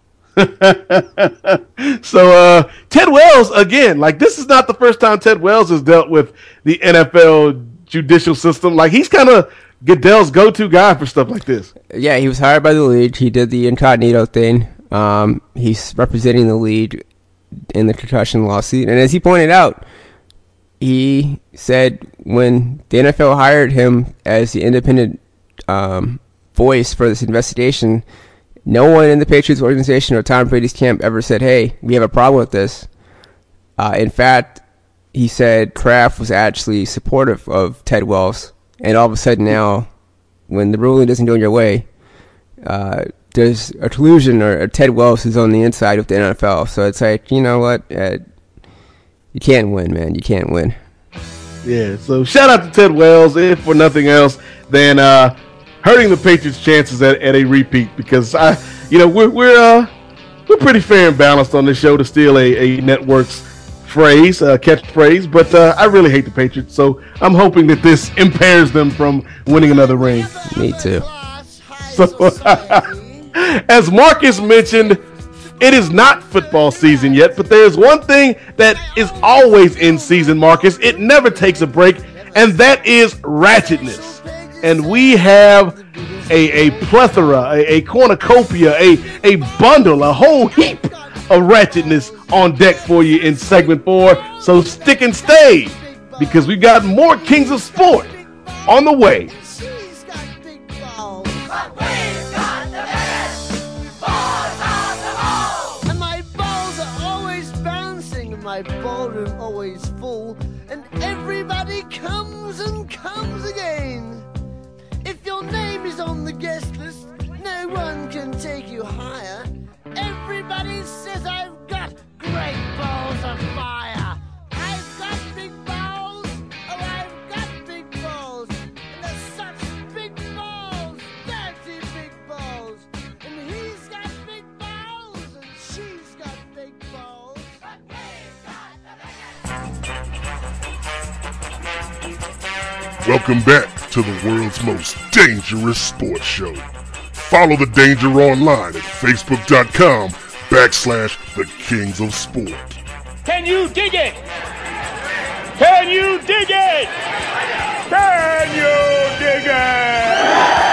So Ted Wells, again, like this is not the first time Ted Wells has dealt with the NFL judicial system. Like he's kind of Goodell's go-to guy for stuff like this.
Yeah, he was hired by the league. He did the incognito thing. He's representing the league in the concussion lawsuit. And as he pointed out, he said when the NFL hired him as the independent voice for this investigation, no one in the Patriots organization or Tom Brady's camp ever said, hey, we have a problem with this. In fact, he said Kraft was actually supportive of Ted Wells. And all of a sudden now, when the ruling doesn't go your way, there's a collusion or Ted Wells is on the inside of the NFL. So it's like, you know what? You can't win, man. You can't win. Yeah,
so shout out to Ted Wells, if for nothing else, than hurting the Patriots' chances at a repeat. Because we're pretty fair and balanced on this show, to steal a network's phrase, catchphrase. But I really hate the Patriots, so I'm hoping that this impairs them from winning another ring.
Me too.
So, as Marcus mentioned, it is not football season yet, but there's one thing that is always in season, Marcus. It never takes a break, and that is ratchetness. And we have a plethora, a cornucopia, a bundle, a whole heap of ratchetness on deck for you in segment 4. So stick and stay, because we've got more Kings of Sport on the way.
My ballroom always full, and everybody comes and comes again. If your name is on the guest list, no one can take you higher. Everybody says I've got great balls of fire. I've got big balls, oh I've got big balls, and there's such big balls, dirty big balls, and he's got big balls, and she's got big balls.
Welcome back to the world's most dangerous sports show. Follow the danger online at facebook.com/the Kings of Sport.
Can you dig it? Can you dig it? Can you dig it?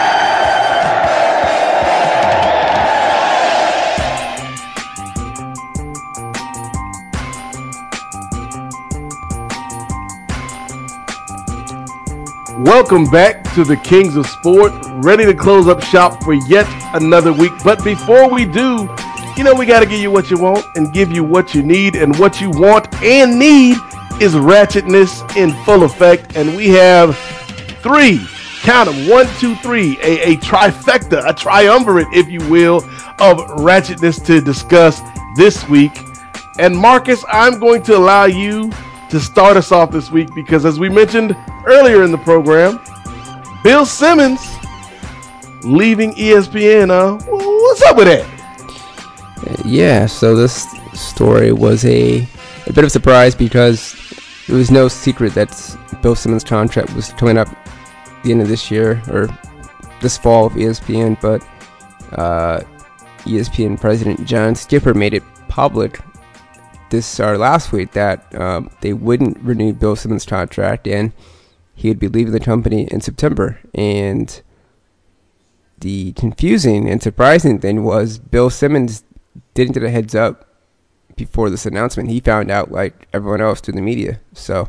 Welcome back to the Kings of Sport, ready to close up shop for yet another week. But before we do, we got to give you what you want and give you what you need. And what you want and need is ratchetness in full effect. And we have 3, count them, 1, 2, 3, a trifecta, a triumvirate, if you will, of ratchetness to discuss this week. And Marcus, I'm going to allow you to start us off this week because, as we mentioned earlier in the program, Bill Simmons leaving ESPN. What's up with that?
Yeah, so this story was a bit of a surprise because it was no secret that Bill Simmons' contract was coming up at the end of this year or this fall of ESPN, but ESPN president John Skipper made it public last week that they wouldn't renew Bill Simmons' contract and he would be leaving the company in September. And the confusing and surprising thing was Bill Simmons didn't get a heads up before this announcement. He found out like everyone else through the media. So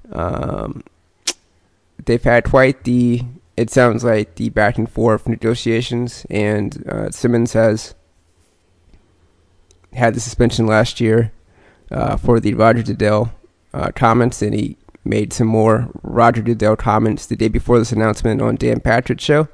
they've had quite it sounds like the back and forth negotiations, and Simmons has had the suspension last year for the Roger Goodell comments, and he made some more Roger Goodell comments the day before this announcement on Dan Patrick's show.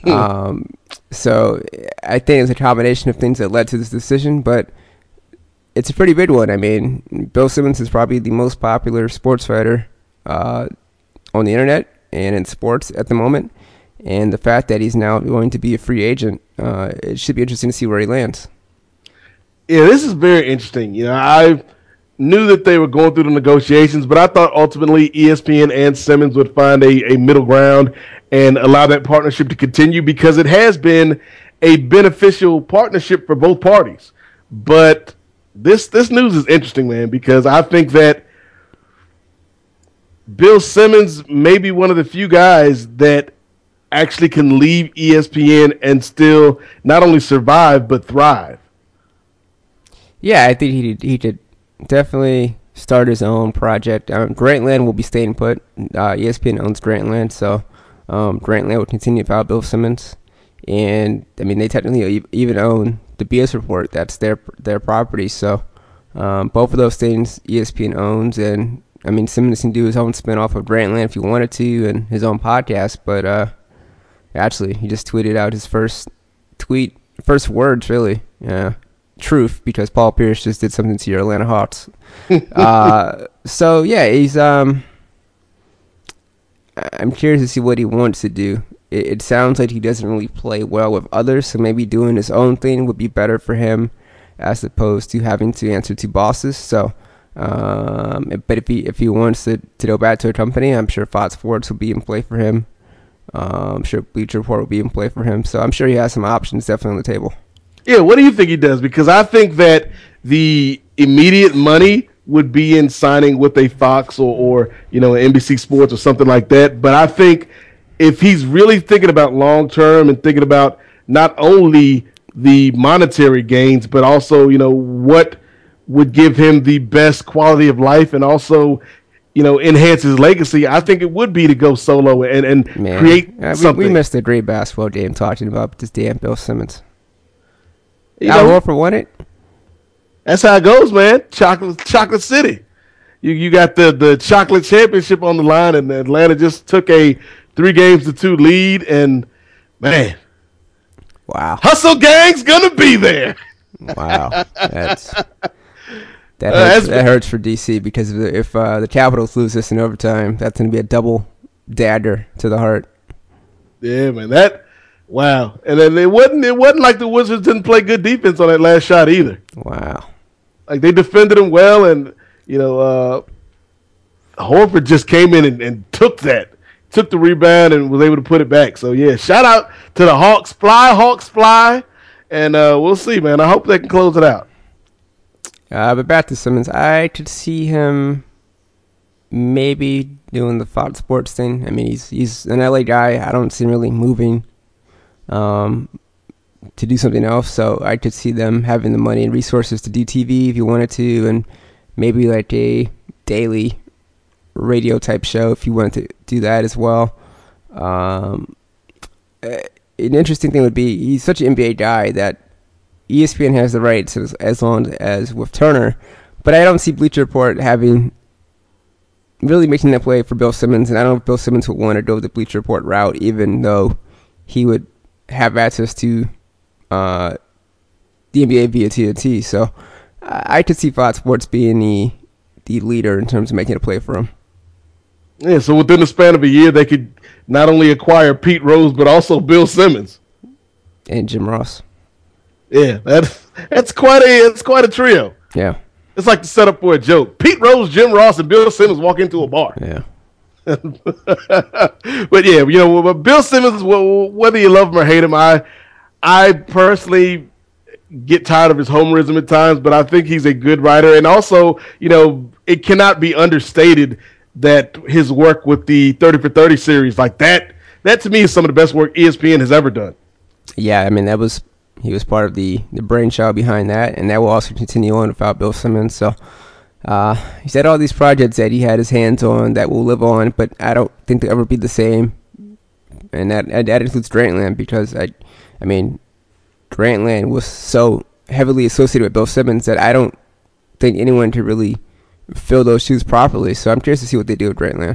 So I think it's a combination of things that led to this decision, but it's a pretty big one. I mean, Bill Simmons is probably the most popular sports writer on the internet and in sports at the moment. And the fact that he's now going to be a free agent, it should be interesting to see where he lands.
Yeah, this is very interesting. You know, I knew that they were going through the negotiations, but I thought ultimately ESPN and Simmons would find a middle ground and allow that partnership to continue, because it has been a beneficial partnership for both parties. But this news is interesting, man, because I think that Bill Simmons may be one of the few guys that actually can leave ESPN and still not only survive but thrive.
Yeah, I think he could definitely start his own project. Grantland will be staying put. ESPN owns Grantland, so Grantland will continue without Bill Simmons. And I mean, they technically even own the BS Report. That's their property. So both of those things ESPN owns, and I mean, Simmons can do his own spinoff of Grantland if he wanted to, and his own podcast. But actually, he just tweeted out his first words, really. Truth, because Paul Pierce just did something to your Atlanta Hawks. So yeah, he's I'm curious to see what he wants to do. It sounds like he doesn't really play well with others, so maybe doing his own thing would be better for him as opposed to having to answer to bosses. So but if he wants to go back to a company, I'm sure Fox Sports will be in play for him. I'm sure Bleacher Report will be in play for him. So I'm sure he has some options definitely on the table.
Yeah, what do you think he does? Because I think that the immediate money would be in signing with a Fox or NBC Sports or something like that. But I think if he's really thinking about long term and thinking about not only the monetary gains, but also, what would give him the best quality of life and also, enhance his legacy, I think it would be to go solo and create something.
We missed a great basketball game talking about this damn Bill Simmons. Al Horford won it.
That's how it goes, man. Chocolate City. You got the chocolate championship on the line, and Atlanta just took a 3-2 lead, and man,
wow,
Hustle Gang's gonna be there.
Wow, that hurts for DC, because if the Capitals lose this in overtime, that's gonna be a double dagger to the heart.
Yeah, man, wow. And then it wasn't like the Wizards didn't play good defense on that last shot either.
Wow.
Like, they defended him well, and Horford just came in and took the rebound and was able to put it back. So yeah, shout out to the Hawks fly, and we'll see, man. I hope they can close it out.
But back to Simmons, I could see him maybe doing the Fox Sports thing. I mean, he's an LA guy. I don't see him really moving to do something else, so I could see them having the money and resources to do TV if you wanted to, and maybe like a daily radio type show if you wanted to do that as well. An interesting thing would be, he's such an NBA guy that ESPN has the rights as long as with Turner, but I don't see Bleacher Report really making that play for Bill Simmons, and I don't know if Bill Simmons would want to go the Bleacher Report route, even though he would have access to the NBA via TNT. So I could see Fox Sports being the leader in terms of making a play for him.
Yeah, so within the span of a year, they could not only acquire Pete Rose, but also Bill Simmons.
And Jim Ross.
Yeah, that's quite a trio.
Yeah.
It's like the setup for a joke. Pete Rose, Jim Ross, and Bill Simmons walk into a bar.
Yeah.
But yeah, Bill Simmons, whether you love him or hate him, I personally get tired of his homerism at times, but I think he's a good writer. And also, it cannot be understated that his work with the 30 for 30 series, like that to me is some of the best work ESPN has ever done.
Yeah, I mean, he was part of the brainchild behind that, and that will also continue on without Bill Simmons. So he's had all these projects that he had his hands on that will live on, but I don't think they'll ever be the same. And that includes Grantland, because I mean, Grantland was so heavily associated with Bill Simmons that I don't think anyone could really fill those shoes properly. So I'm curious to see what they do with Grantland.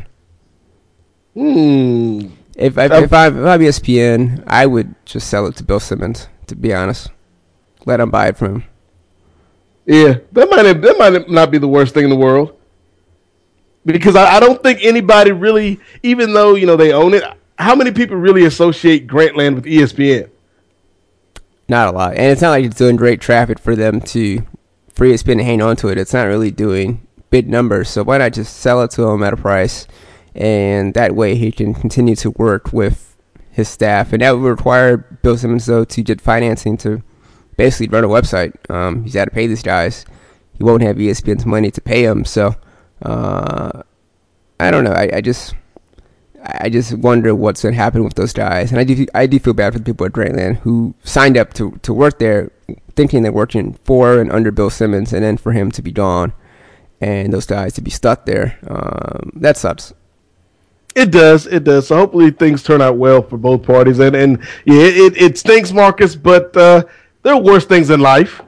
If I'm ESPN, I would just sell it to Bill Simmons, to be honest. Let him buy it from him.
Yeah, that might not be the worst thing in the world. Because I don't think anybody really, even though, they own it, how many people really associate Grantland with ESPN?
Not a lot. And it's not like it's doing great traffic for ESPN to hang on to it. It's not really doing big numbers. So why not just sell it to him at a price? And that way he can continue to work with his staff. And that would require Bill Simmons, though, to get financing to basically run a website. He's got to pay these guys. He won't have ESPN's money to pay them. So I don't know. I just wonder what's going to happen with those guys. And I do feel bad for the people at Grantland who signed up to work there thinking they're working for and under Bill Simmons, and then for him to be gone and those guys to be stuck there. That sucks.
It does. So hopefully things turn out well for both parties. And yeah, it stinks, Marcus, but there are worse things in life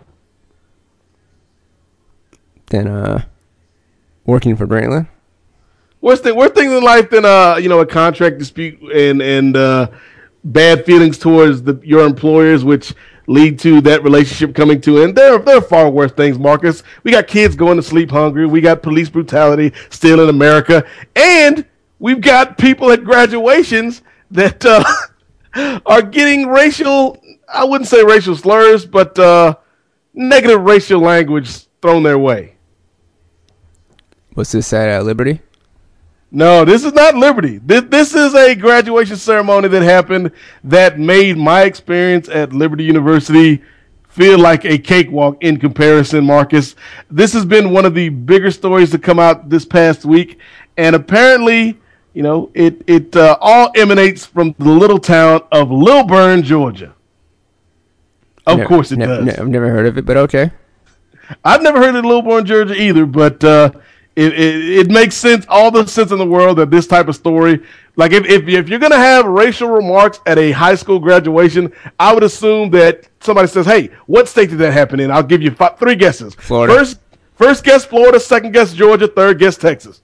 than working for Grantland.
Worse things in life than a contract dispute and bad feelings towards your employers, which lead to that relationship coming to an end. There are far worse things, Marcus. We got kids going to sleep hungry. We got police brutality still in America, and we've got people at graduations that are getting I wouldn't say racial slurs, but negative racial language thrown their way.
What's this at Liberty?
No, this is not Liberty. This is a graduation ceremony that happened that made my experience at Liberty University feel like a cakewalk in comparison, Marcus. This has been one of the bigger stories to come out this past week, and apparently, it all emanates from the little town of Lilburn, Georgia. Of course it does.
I've never heard of it, but okay.
I've never heard of Lilburn, Georgia either, but it makes sense, all the sense in the world that this type of story, like if you're going to have racial remarks at a high school graduation, I would assume that somebody says, hey, what state did that happen in? I'll give you 3 guesses.
Florida.
First guess Florida, second guess Georgia, third guess Texas.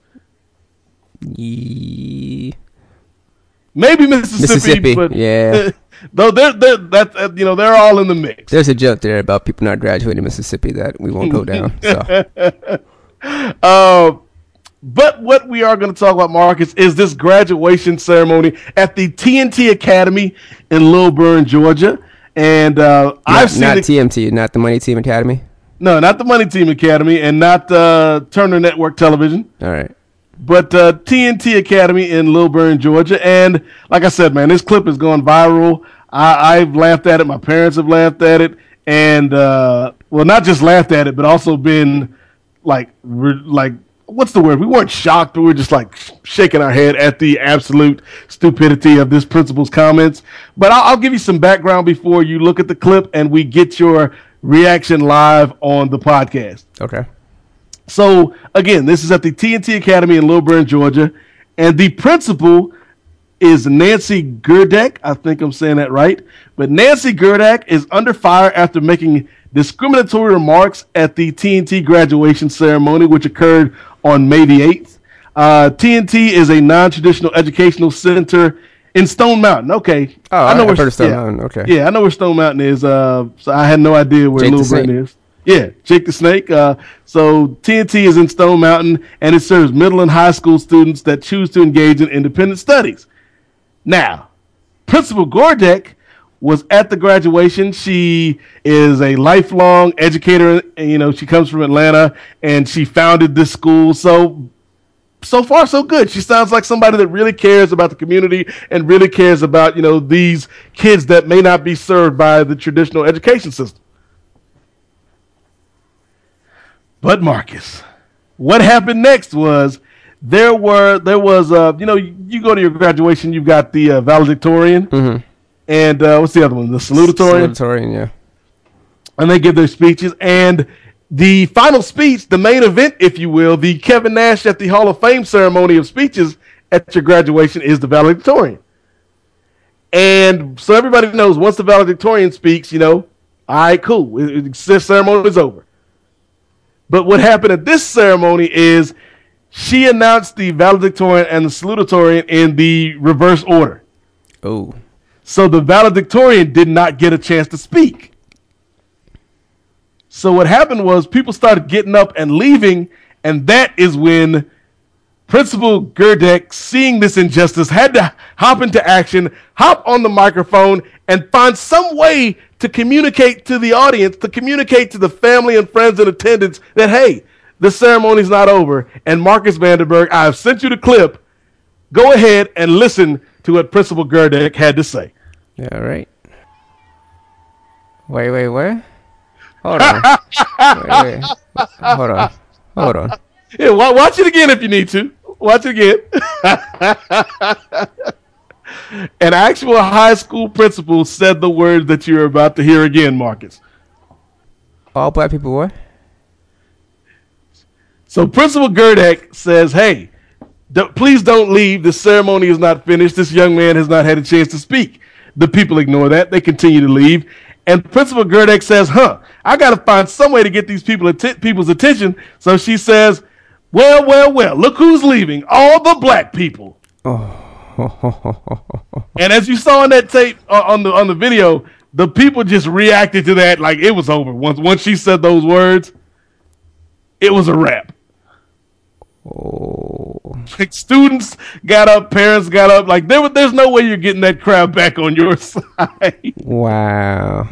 Maybe
Mississippi, but
yeah.
Though they're all in the mix.
There's a joke there about people not graduating in Mississippi that we won't go down.
So. But what we are going to talk about, Marcus, is this graduation ceremony at the TNT Academy in Lilburn, Georgia. And I've seen
not TMT, not the Money Team Academy.
No, not the Money Team Academy, and not Turner Network Television.
All right.
But TNT Academy in Lilburn, Georgia. And like I said, man, this clip has gone viral. I've laughed at it. My parents have laughed at it. And, not just laughed at it, but also been like, what's the word? We weren't shocked, but we were just like shaking our head at the absolute stupidity of this principal's comments. But I'll give you some background before you look at the clip and we get your reaction live on the podcast.
Okay.
So, again, this is at the TNT Academy in Lilburn, Georgia, and the principal is Nancy Gurdak. I think I'm saying that right. But Nancy Gurdak is under fire after making discriminatory remarks at the TNT graduation ceremony, which occurred on May the 8th. TNT is a non-traditional educational center in Stone Mountain. Okay.
Oh, I know where Stone Mountain. Okay.
Yeah, I know where Stone Mountain is. So I had no idea where Lilburn is. Yeah, Jake the Snake. So TNT is in Stone Mountain, and it serves middle and high school students that choose to engage in independent studies. Now, Principal Gurdak was at the graduation. She is a lifelong educator. She comes from Atlanta, and she founded this school. So far, so good. She sounds like somebody that really cares about the community and really cares about, these kids that may not be served by the traditional education system. But Marcus, what happened next was there was you go to your graduation, you've got the valedictorian, and what's the other one? The salutatorian.
Salutatorian, yeah.
And they give their speeches, and the final speech, the main event, if you will, the Kevin Nash at the Hall of Fame ceremony of speeches at your graduation is the valedictorian. And so everybody knows once the valedictorian speaks, All right, cool. The ceremony is over. But what happened at this ceremony is she announced the valedictorian and the salutatorian in the reverse order.
Oh.
So the valedictorian did not get a chance to speak. So what happened was people started getting up and leaving, and that is when Principal Gerdek, seeing this injustice, had to hop into action, hop on the microphone, and find some way to communicate to the audience, to communicate to the family and friends in attendance that, hey, the ceremony's not over. And Marcus Vanderberg, I have sent you the clip. Go ahead and listen to what Principal Gerdek had to say.
All right. Wait, what? Hold on. wait. Hold on.
Yeah, watch it again if you need to. Watch it again. An actual high school principal said the words that you're about to hear again, Marcus.
All black people what?
So Principal Gerdek says, hey, please don't leave. The ceremony is not finished. This young man has not had a chance to speak. The people ignore that. They continue to leave. And Principal Gerdek says, I got to find some way to get these people's attention. So she says, well, look who's leaving. All the black people.
Oh.
And as you saw on that tape, on the video, the people just reacted to that like it was over. Once she said those words, it was a wrap.
Oh.
Like students got up, parents got up. Like there's no way you're getting that crowd back on your side.
Wow.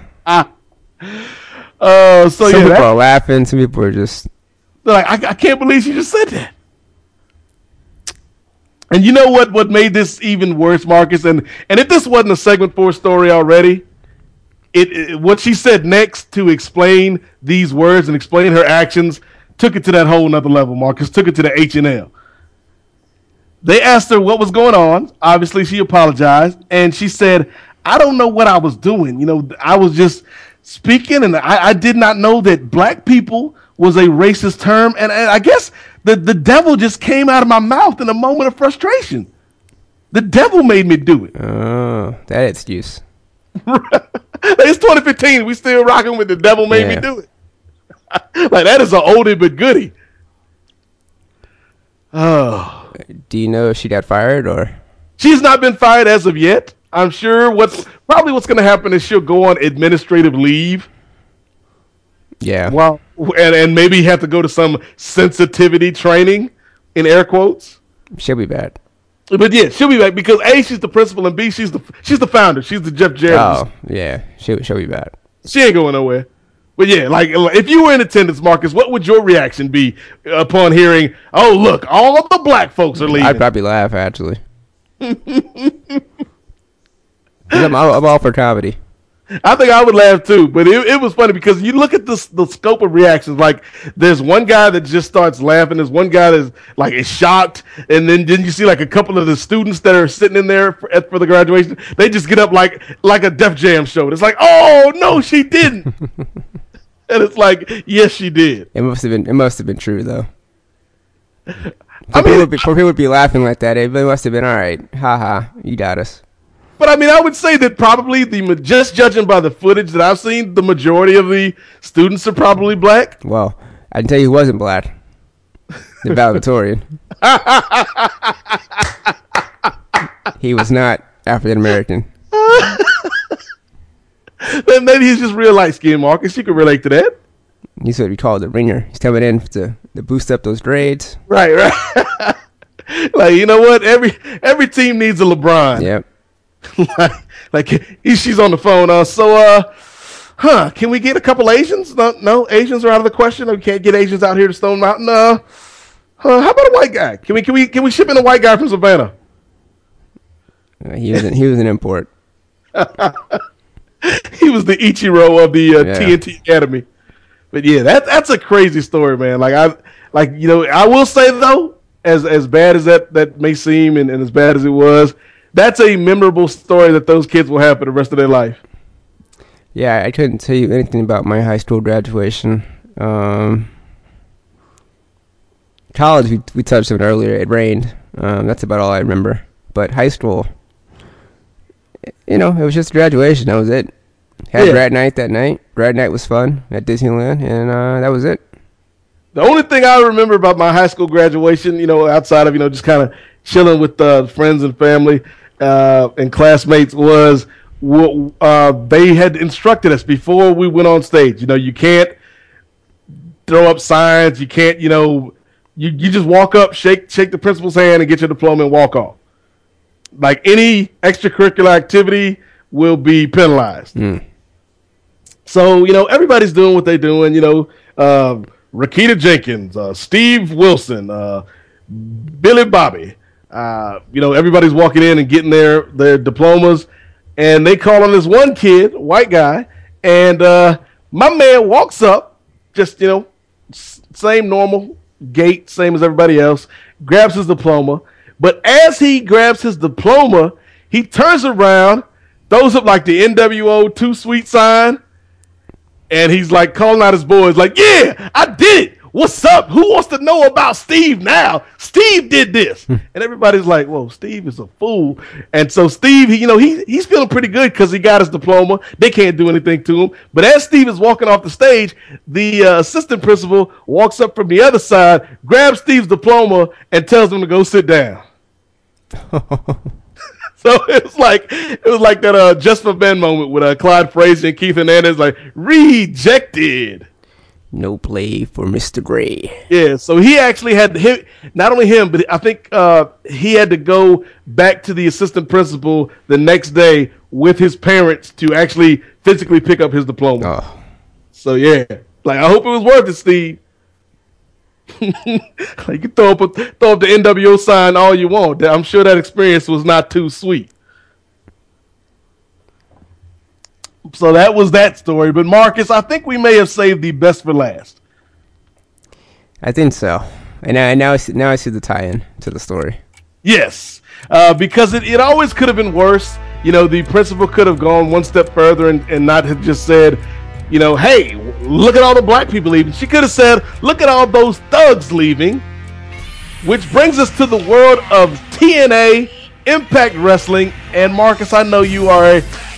So
some people are laughing. Some people are just
like, I can't believe she just said that. And you know what made this even worse, Marcus? And if this wasn't a segment 4 story already, what she said next to explain these words and explain her actions took it to that whole nother level, Marcus. Took it to the H&L. They asked her what was going on. Obviously, she apologized. And she said, I don't know what I was doing. You know, I was just speaking, and I did not know that black people was a racist term. And I guess the devil just came out of my mouth in a moment of frustration. The devil made me do it.
Oh, that excuse.
It's 2015. We still rocking with the devil made me do it. Like, that is an oldie but goodie. Oh.
Do you know if she got fired or?
She's not been fired as of yet. I'm sure what's going to happen is she'll go on administrative leave.
Yeah.
Well, and maybe have to go to some sensitivity training, in air quotes.
She'll be back.
But yeah, she'll be back because A, she's the principal, and B, she's the founder. She's the Jeff Jarrett.
Oh, yeah. She'll be back.
She ain't going nowhere. But yeah, like if you were in attendance, Marcus, what would your reaction be upon hearing, oh, look, all of the black folks are leaving?
I'd probably laugh, actually. I'm all for comedy.
I think I would laugh too, but it was funny because you look at the scope of reactions. Like, there's one guy that just starts laughing. There's one guy that's like is shocked, and then you see like a couple of the students that are sitting in there for the graduation. They just get up like a Def Jam show. It's like, oh no, she didn't, and it's like, yes, she did.
It must have been true though. For people to be laughing like that, it must have been all right. Ha, you got us.
But I mean, I would say that probably just judging by the footage that I've seen, the majority of the students are probably black.
Well, I can tell you who wasn't black. The valedictorian. He was not African American.
Maybe he's just real light skinned, Marcus. You can relate to that.
He's what we call the ringer. He's coming in to boost up those grades.
Right. Like, you know what? Every team needs a LeBron.
Yep.
She's on the phone. Can we get a couple Asians? No, Asians are out of the question. We can't get Asians out here to Stone Mountain. How about a white guy? Can we ship in a white guy from Savannah?
He was an import.
He was the Ichiro of the TNT Academy. But yeah, that's a crazy story, man. I will say though, as bad as that may seem, and as bad as it was, that's a memorable story that those kids will have for the rest of their life.
Yeah, I couldn't tell you anything about my high school graduation. College, we touched on it earlier. It rained. That's about all I remember. But high school, it was just graduation. That was it. Had grad night that night. grad night was fun at Disneyland, and that was it.
The only thing I remember about my high school graduation, outside of, just kind of chilling with friends and family and classmates, was they had instructed us before we went on stage. You can't throw up signs. You can't, you just walk up, shake the principal's hand and get your diploma and walk off. Like any extracurricular activity will be penalized. So, everybody's doing what they're doing, Rakita Jenkins, Steve Wilson, Billy Bobby. Everybody's walking in and getting their diplomas, and they call on this one kid, white guy, and my man walks up, just same normal gait, same as everybody else, grabs his diploma, but as he grabs his diploma, he turns around, throws up like the NWO Too Sweet sign. And he's like calling out his boys, like, yeah, I did it. What's up? Who wants to know about Steve now? Steve did this. And everybody's like, whoa, Steve is a fool. And so Steve, he's feeling pretty good because he got his diploma. They can't do anything to him. But as Steve is walking off the stage, the assistant principal walks up from the other side, grabs Steve's diploma, and tells him to go sit down. So it was like that Just for Ben moment with Clyde Frazier and Keith Hernandez, like, rejected.
No play for Mr. Gray.
Yeah, so he actually had not only him, but I think he had to go back to the assistant principal the next day with his parents to actually physically pick up his diploma.
Oh.
So yeah, like, I hope it was worth it, Steve. You can throw up the NWO sign all you want. I'm sure that experience was not too sweet. So that was that story. But Marcus, I think we may have saved the best for last.
I think so. And now I see the tie-in to the story.
Yes, because it always could have been worse. The principal could have gone one step further and not have just said, hey, look at all the black people leaving. She could have said, look at all those thugs leaving. Which brings us to the world of TNA, Impact Wrestling. And Marcus, I know you are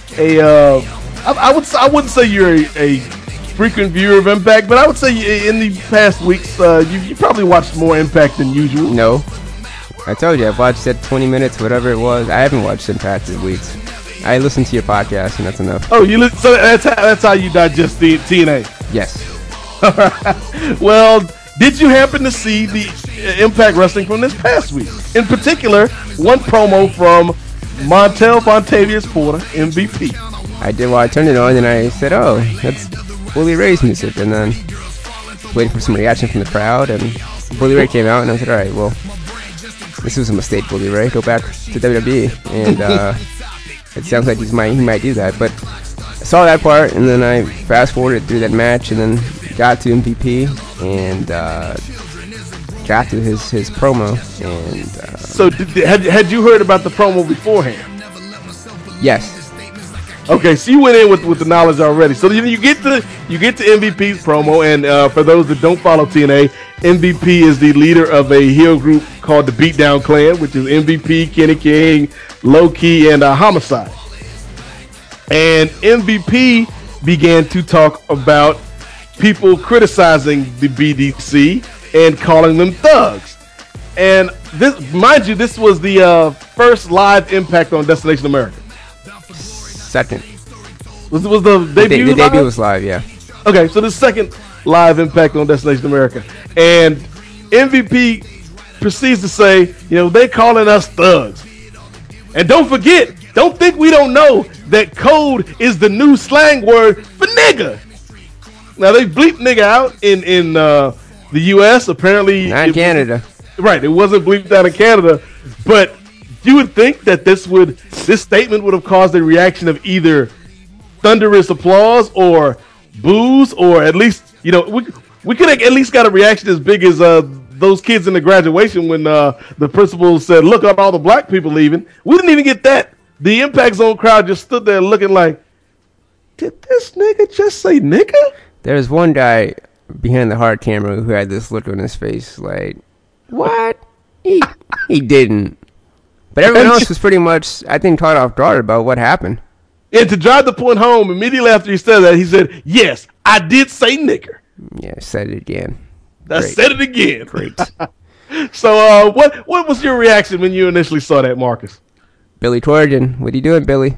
I wouldn't say you're a frequent viewer of Impact, but I would say in the past weeks, you probably watched more Impact than usual.
No. I told you, I've watched it 20 minutes, whatever it was. I haven't watched Impact in weeks. I listened to your podcast, and that's enough.
Oh, so that's how you digest the TNA?
Yes.
All right. Well, did you happen to see the Impact Wrestling from this past week? In particular, one promo from Montel Vontavious Porter, MVP.
I did. Well, I turned it on, and I said, oh, that's Bully Ray's music. And then waiting for some reaction from the crowd, and Bully Ray came out, and I said, all right, well, this was a mistake, Bully Ray. Go back to WWE. And it sounds like he might do that. But I saw that part, and then I fast-forwarded through that match, and then got to MVP, and got to his promo. And
so had you heard about the promo beforehand?
Yes.
Okay, so you went in with the knowledge already. So you get to MVP's promo, and for those that don't follow TNA, MVP is the leader of a heel group called the Beatdown Clan, which is MVP, Kenny King, Low Key, and Homicide. And MVP began to talk about people criticizing the BDC and calling them thugs. And this, mind you, this was the first live Impact on Destination America.
Second.
Was the debut?
The debut was live, yeah.
Okay, so the second live Impact on Destination America, and MVP proceeds to say, they calling us thugs, and don't think we don't know that code is the new slang word for nigga. Now they bleeped nigga out in the U.S. apparently.
Not in Canada.
Right, it wasn't bleeped out in Canada, but you would think that this statement would have caused a reaction of either thunderous applause or boos, or at least, we could have at least got a reaction as big as those kids in the graduation when the principal said, look at all the black people leaving. We didn't even get that. The Impact Zone crowd just stood there looking like, did this nigga just say nigga?
There's one guy behind the hard camera who had this look on his face like, what? He didn't. But everyone else was pretty much, I think, caught off guard about what happened.
And to drive the point home, immediately after he said that, he said, "Yes, I did say nigger."
Yeah, I said it again.
I said it again.
Great.
So, what was your reaction when you initially saw that, Marcus?
Billy Corgan, what are you doing, Billy?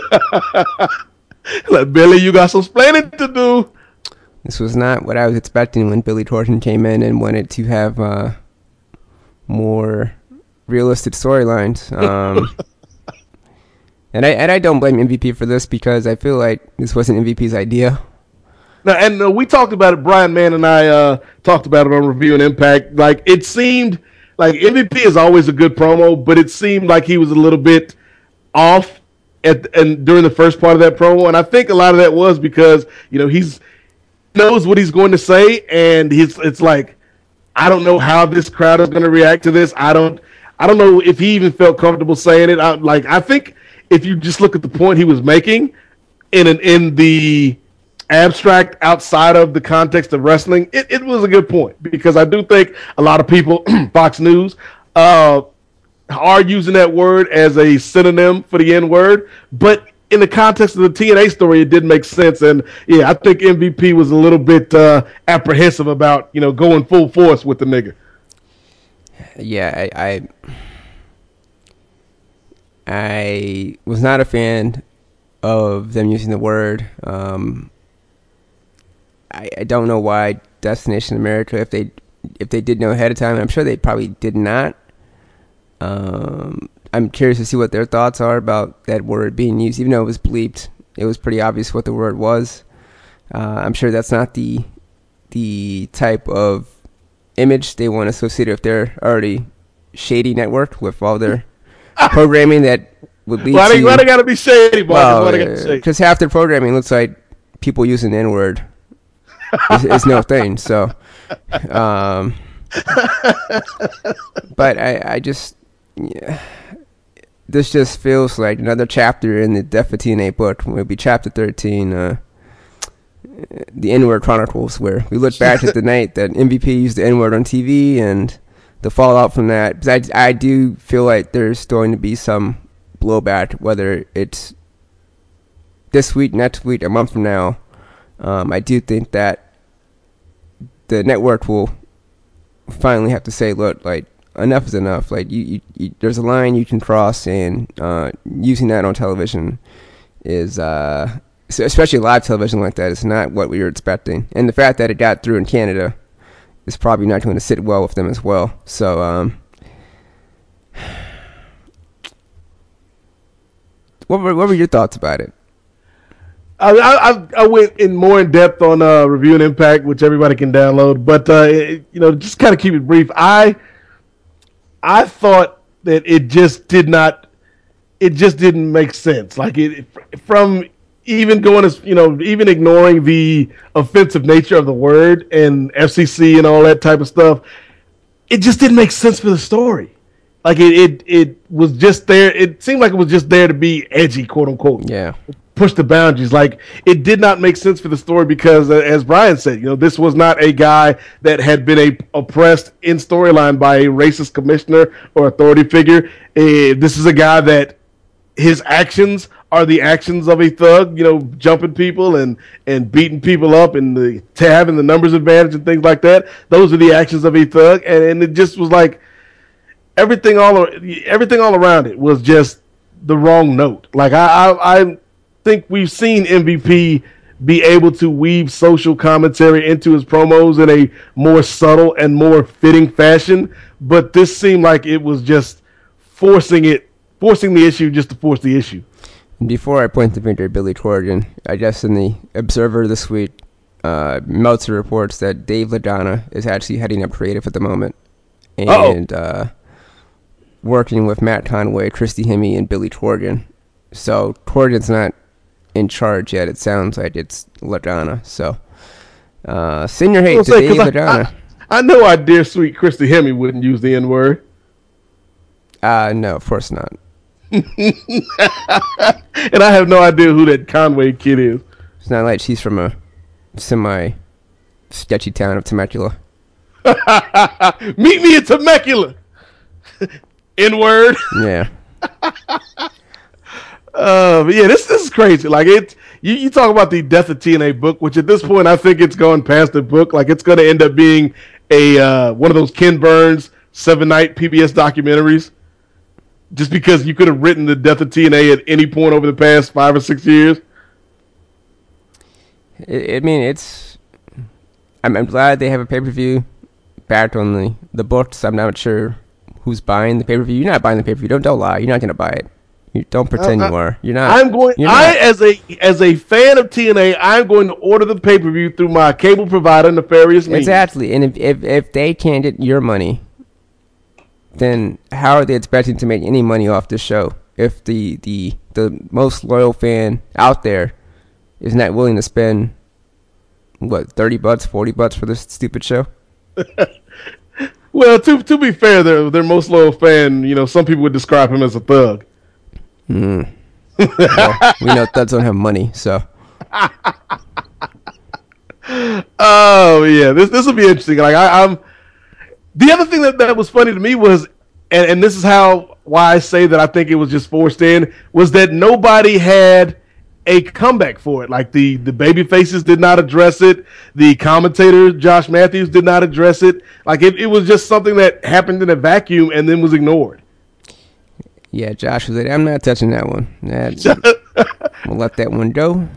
Like, Billy, you got some explaining to do.
This was not what I was expecting when Billy Corgan came in and wanted to have more realistic storylines. And I don't blame MVP for this because I feel like this wasn't MVP's idea.
Now, and we talked about it. Brian Mann and I talked about it on Review and Impact. Like, it seemed like MVP is always a good promo, but it seemed like he was a little bit off during the first part of that promo. And I think a lot of that was because, you know, he knows what he's going to say, and it's like, I don't know how this crowd is going to react to this. I don't know if he even felt comfortable saying it. I think if you just look at the point he was making in the abstract outside of the context of wrestling, it was a good point, because I do think a lot of people, Fox News, are using that word as a synonym for the N word, but in the context of the TNA story, it did make sense. And yeah, I think MVP was a little bit apprehensive about, you know, going full force with the nigger.
Yeah, I was not a fan of them using the word. I don't know why Destination America, if they did know ahead of time, I'm sure they probably did not. I'm curious to see what their thoughts are about that word being used, even though it was bleeped. It was pretty obvious what the word was. I'm sure that's not the type of image they want to associate with their already shady network with all their programming that would lead
why
to...
Why they gotta be shady, Marcus?
Because half their programming looks like people using the N-word. It's no thing, so... but I just... Yeah, this just feels like another chapter in the Death of TNA book. It will be chapter 13, the N-word Chronicles, where we look back at the night that MVP used the N-word on TV and the fallout from that. Because I do feel like there's going to be some blowback, whether it's this week, next week, a month from now. I do think that the network will finally have to say, look, like, enough is enough. Like, you there's a line you can cross, and using that on television is, especially live television like that, is not what we were expecting. And the fact that it got through in Canada is probably not going to sit well with them as well. So, what were your thoughts about it?
I went in more in depth on Review and Impact, which everybody can download. But just kind of keep it brief. I thought that it just didn't make sense. Like, from even going as, even ignoring the offensive nature of the word and FCC and all that type of stuff, it just didn't make sense for the story. Like, it was just there. It seemed like it was just there to be edgy, quote unquote.
Yeah.
Push the boundaries. Like, it did not make sense for the story because, as Brian said, this was not a guy that had been oppressed in storyline by a racist commissioner or authority figure. This is a guy that his actions are the actions of a thug, jumping people and beating people up and having the numbers advantage and things like that. Those are the actions of a thug. And it just was like everything all around it was just the wrong note. Like, I think we've seen MVP be able to weave social commentary into his promos in a more subtle and more fitting fashion, but this seemed like it was just forcing the issue just to force the issue.
Before I point the finger at Billy Corgan, I guess in the Observer this week, Meltzer reports that Dave LaDonna is actually heading up creative at the moment and working with Matt Conway, Christy Hemme, and Billy Corgan. So Corgan's not in charge yet. It sounds like it's LaDonna. So send your hate to Dave LaDonna.
I know our dear sweet Christy Hemme wouldn't use the N-word.
No, of course not.
And I have no idea who that Conway kid is.
It's not like she's from a semi-sketchy town of Temecula.
Meet me in Temecula. N-word.
Yeah.
But yeah, this is crazy. Like you talk about the Death of TNA book, which at this point I think it's gone past the book. Like it's going to end up being a one of those Ken Burns 7-night PBS documentaries. Just because you could have written the Death of TNA at any point over the past 5 or 6 years.
I'm glad they have a pay-per-view backed on the books. I'm not sure who's buying the pay-per-view. You're not buying the pay-per-view. Don't lie. You're not going to buy it. You don't pretend you are. You're not.
As a fan of TNA, I'm going to order the pay-per-view through my cable provider, Nefarious Media.
Exactly. And if they can't get your money, then how are they expecting to make any money off this show? If the most loyal fan out there is not willing to spend $30, $40 for this stupid show?
Well, to be fair, their most loyal fan, some people would describe him as a thug.
Well, we know thugs don't have money, so.
Oh yeah, this will be interesting. Like I'm. The other thing that was funny to me was, and this is why I say that I think it was just forced in, was that nobody had a comeback for it. Like the baby faces did not address it. The commentator Josh Matthews did not address it. Like it was just something that happened in a vacuum and then was ignored.
Yeah, Josh was like, I'm not touching that one. We'll let that one go.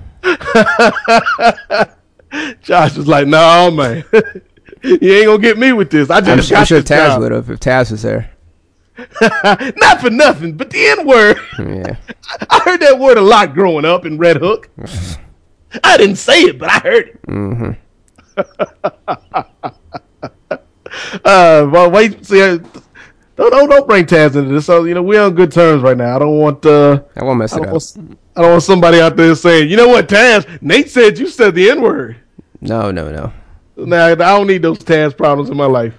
Josh was like, no, man. You ain't going to get me with this. I'm
sure Taz would have if Taz was there.
Not for nothing, but the N-word.
Yeah.
I heard that word a lot growing up in Red Hook. I didn't say it, but I heard it.
Mm-hmm.
Well, wait, see, don't bring Taz into this. So we're on good terms right now. I won't
mess it up.
I don't want somebody out there saying, you know what, Taz? Nate said you said the N-word.
No.
Nah, I don't need those Taz problems in my life.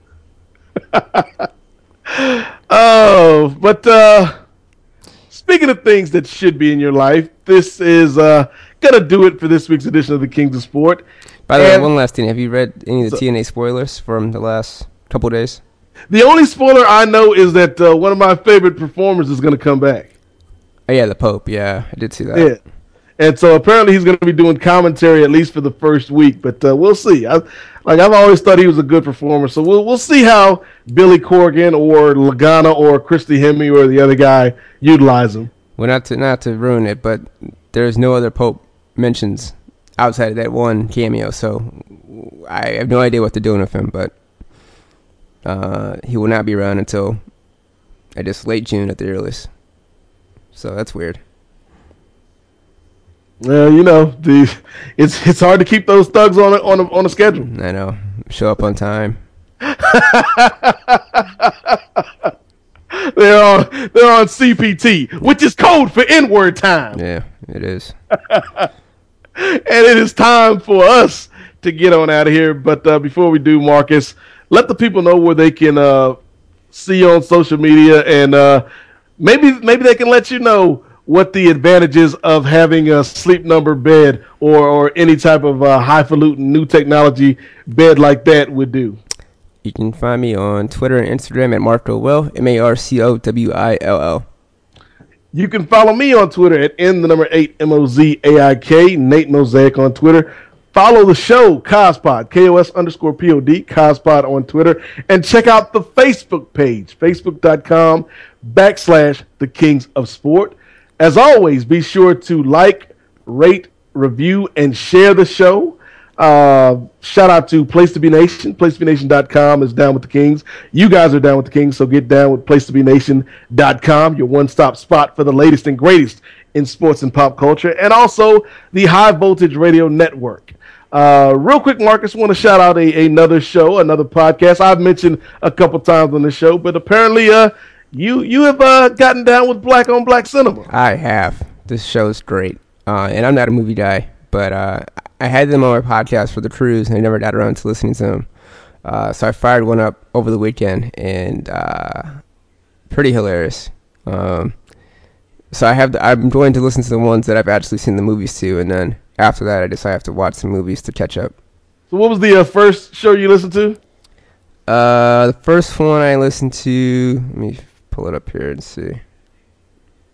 Oh, but speaking of things that should be in your life, this is gonna do it for this week's edition of the Kings of Sport.
By the way, one last thing: have you read any of the TNA spoilers from the last couple of days?
The only spoiler I know is that one of my favorite performers is going to come back.
Oh, yeah, the Pope. Yeah, I did see that.
Yeah. And so apparently he's going to be doing commentary at least for the first week, but we'll see. I've always thought he was a good performer, so we'll see how Billy Corgan or Lagana or Christy Hemme or the other guy utilize him.
Well, not to ruin it, but there's no other Pope mentions outside of that one cameo, so I have no idea what they're doing with him, but he will not be around until I guess late June at the earliest. So that's weird.
Well, it's hard to keep those thugs on a schedule.
I know. Show up on time.
They're on CPT, which is code for N-word time.
Yeah, it is.
And it is time for us to get on out of here. But before we do, Marcus, let the people know where they can see you on social media, and maybe they can let you know what the advantages of having a Sleep Number bed or any type of highfalutin new technology bed like that would do.
You can find me on Twitter and Instagram at Marcowill, MarcoWill.
You can follow me on Twitter at N8 MOZAIK, Nate Mosaic on Twitter. Follow the show, Cospod, KOS_POD, Cospod on Twitter. And check out the Facebook page, Facebook.com/The Kings of Sport. As always, be sure to like, rate, review, and share the show. Shout out to Place to Be Nation. PlaceToBeNation.com is down with the Kings. You guys are down with the Kings, so get down with PlaceToBeNation.com, your one-stop spot for the latest and greatest in sports and pop culture, and also the High Voltage Radio Network. Real quick, Marcus, want to shout out another show, another podcast I've mentioned a couple times on the show, but apparently you have gotten down with Black on Black Cinema.
I have. This show is great, and I'm not a movie guy, but I had them on my podcast for the cruise, and I never got around to listening to them. So I fired one up over the weekend, and pretty hilarious. So I'm going to listen to the ones that I've actually seen the movies to, and then after that, I decide I have to watch some movies to catch up.
So what was the first show you listened to?
The first one I listened to, let me pull it up here and see.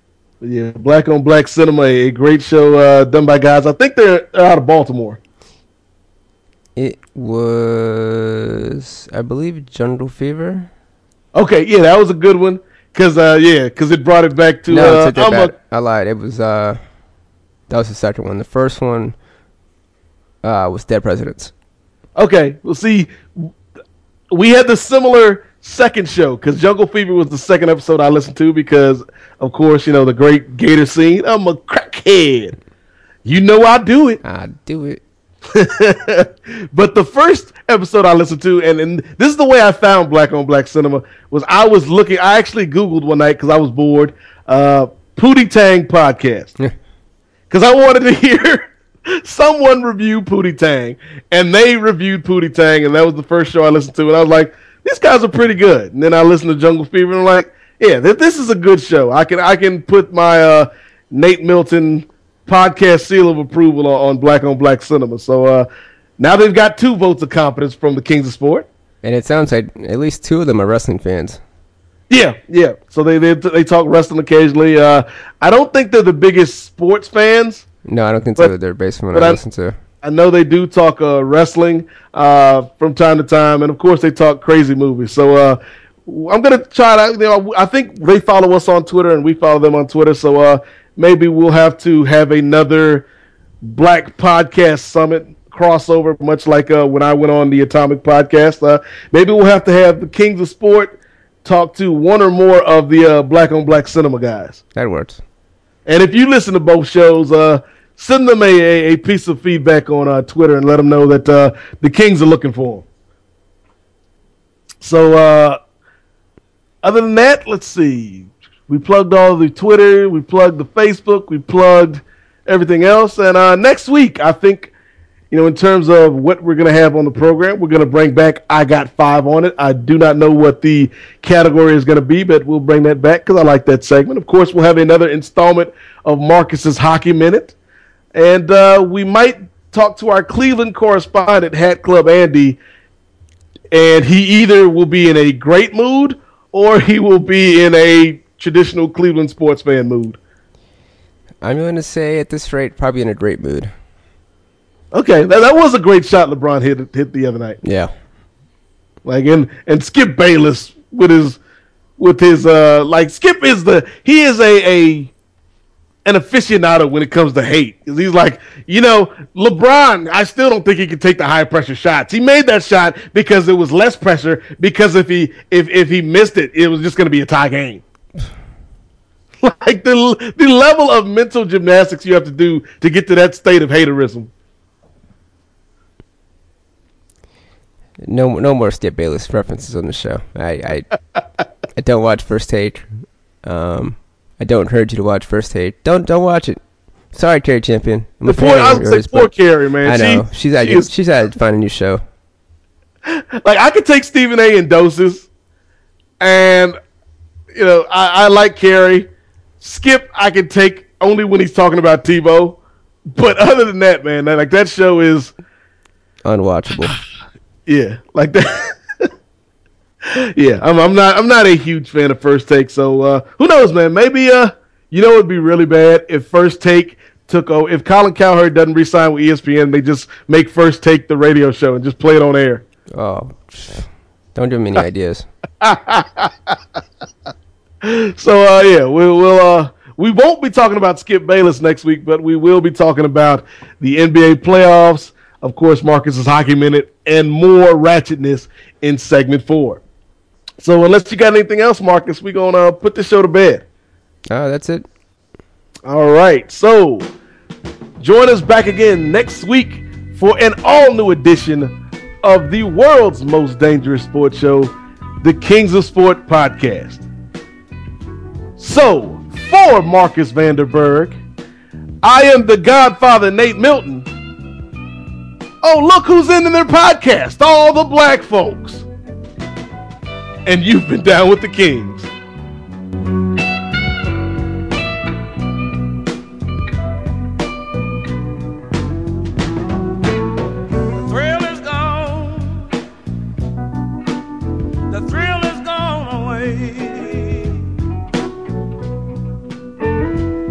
Yeah, Black on Black Cinema, a great show done by guys. I think they're out of Baltimore.
It was, I believe, Jungle Fever.
Okay, yeah, that was a good one. Because it brought it back to...
No, take that back. I lied. It was, that was the second one. The first one was Dead Presidents.
Okay, well, see, we had the similar second show because Jungle Fever was the second episode I listened to because, of course, the great Gator scene. I'm a crackhead. You know I do it.
I do it.
But the first episode I listened to, and this is the way I found Black on Black Cinema, was I actually Googled one night because I was bored, Pootie Tang podcast. Because I wanted to hear someone review Pootie Tang, and they reviewed Pootie Tang, and that was the first show I listened to, and I was like, these guys are pretty good. And then I listened to Jungle Fever, and I'm like, yeah, this is a good show. I can put my Nate Milton podcast seal of approval on Black Cinema. So now they've got 2 votes of confidence from the Kings of Sport.
And it sounds like at least 2 of them are wrestling fans.
Yeah. So they talk wrestling occasionally. I don't think they're the biggest sports fans.
No, I don't think so. They're based on what I listen to.
I know they do talk wrestling from time to time, and of course they talk crazy movies. So I'm gonna try to. I think they follow us on Twitter, and we follow them on Twitter. So maybe we'll have to have another Black Podcast Summit crossover, much like when I went on the Atomic Podcast. Maybe we'll have to have the Kings of Sport talk to one or more of the Black on Black Cinema guys.
That works. And
if you listen to both shows, send them a piece of feedback on Twitter and let them know that the Kings are looking for them. So other than that, let's see. We plugged all the Twitter, we plugged the Facebook, we plugged everything else. And next week, I think, in terms of what we're going to have on the program, we're going to bring back I Got 5 on it. I do not know what the category is going to be, but we'll bring that back because I like that segment. Of course, we'll have another installment of Marcus's Hockey Minute. And we might talk to our Cleveland correspondent, Hat Club Andy, and he either will be in a great mood or he will be in a traditional Cleveland sports fan mood.
I'm going to say at this rate, probably in a great mood.
Okay, that was a great shot LeBron hit the other night.
Yeah.
And Skip Bayless with his Skip is an aficionado when it comes to hate. He's like, LeBron, I still don't think he can take the high pressure shots. He made that shot because it was less pressure, because if he missed it, it was just going to be a tie game. Like the level of mental gymnastics you have to do to get to that state of haterism.
No more Skip Bayless references on the show. I don't watch First Take. I don't encourage you to watch First Take. Don't watch it. Sorry, Carrie Champion.
Poor Carrie, man.
I know she's had to find a new show.
Like I could take Stephen A. in doses, and I like Carrie. Skip I can take only when he's talking about Tebow, but other than that, man, that show is
unwatchable.
Yeah, like that. Yeah, I'm not a huge fan of First Take, so who knows, man? Maybe it'd be really bad if First Take took over. If Colin Cowherd doesn't re-sign with ESPN, they just make First Take the radio show and just play it on air.
Oh, don't give me any ideas.
So we won't be talking about Skip Bayless next week, but we will be talking about the NBA playoffs. Of course, Marcus's Hockey Minute, and more ratchetness in segment 4. So unless you got anything else, Marcus, we're going to put the show to bed.
That's it.
All right. So join us back again next week for an all-new edition of the world's most dangerous sports show, the Kings of Sport podcast. So for Marcus Vanderberg, I am the Godfather, Nate Milton. Oh, look who's in their podcast, all the black folks. And you've been down with the Kings.
The thrill is gone. The thrill is gone away.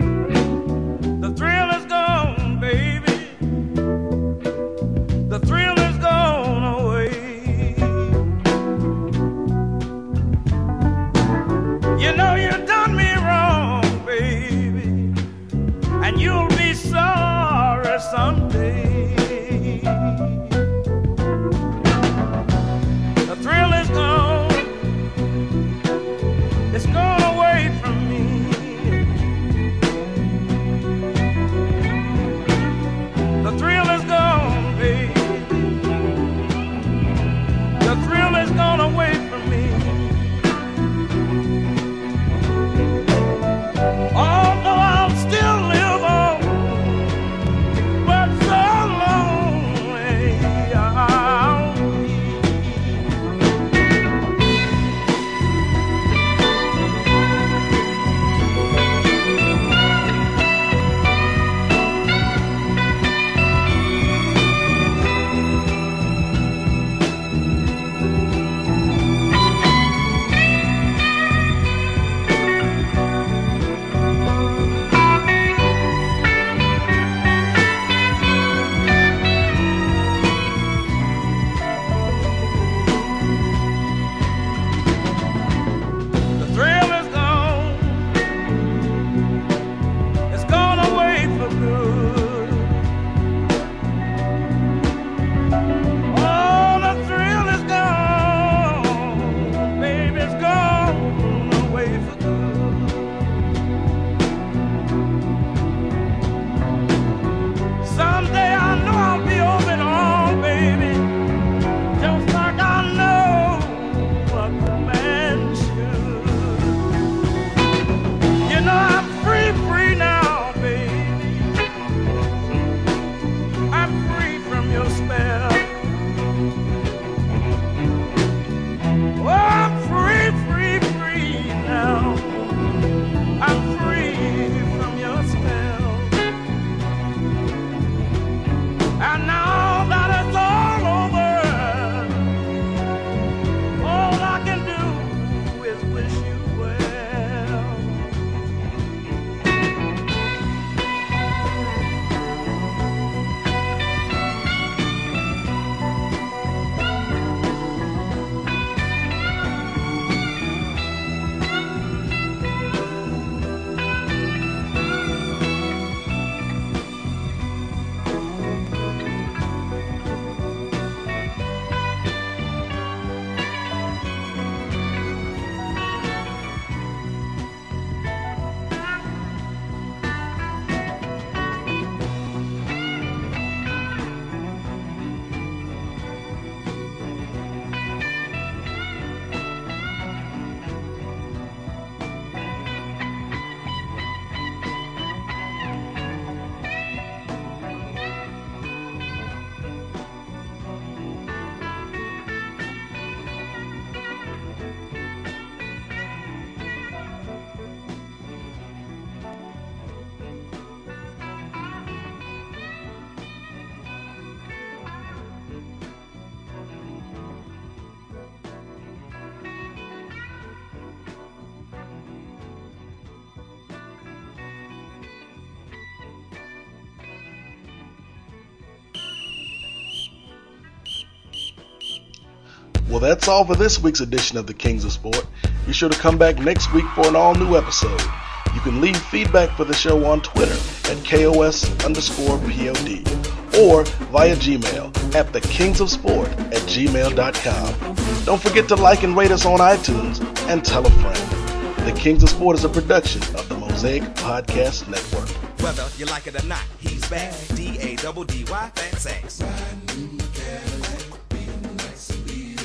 Well, that's all for this week's edition of the Kings of Sport. Be sure to come back next week for an all-new episode. You can leave feedback for the show on Twitter at KOS_POD or via Gmail at thekingsofsport@gmail.com. Don't forget to like and rate us on iTunes and tell a friend. The Kings of Sport is a production of the Mosaic Podcast Network.
Whether you like it or not, he's back. D-A-double-D-Y, fat sacks.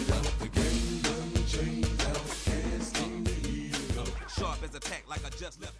Sharp as a tack like I just left.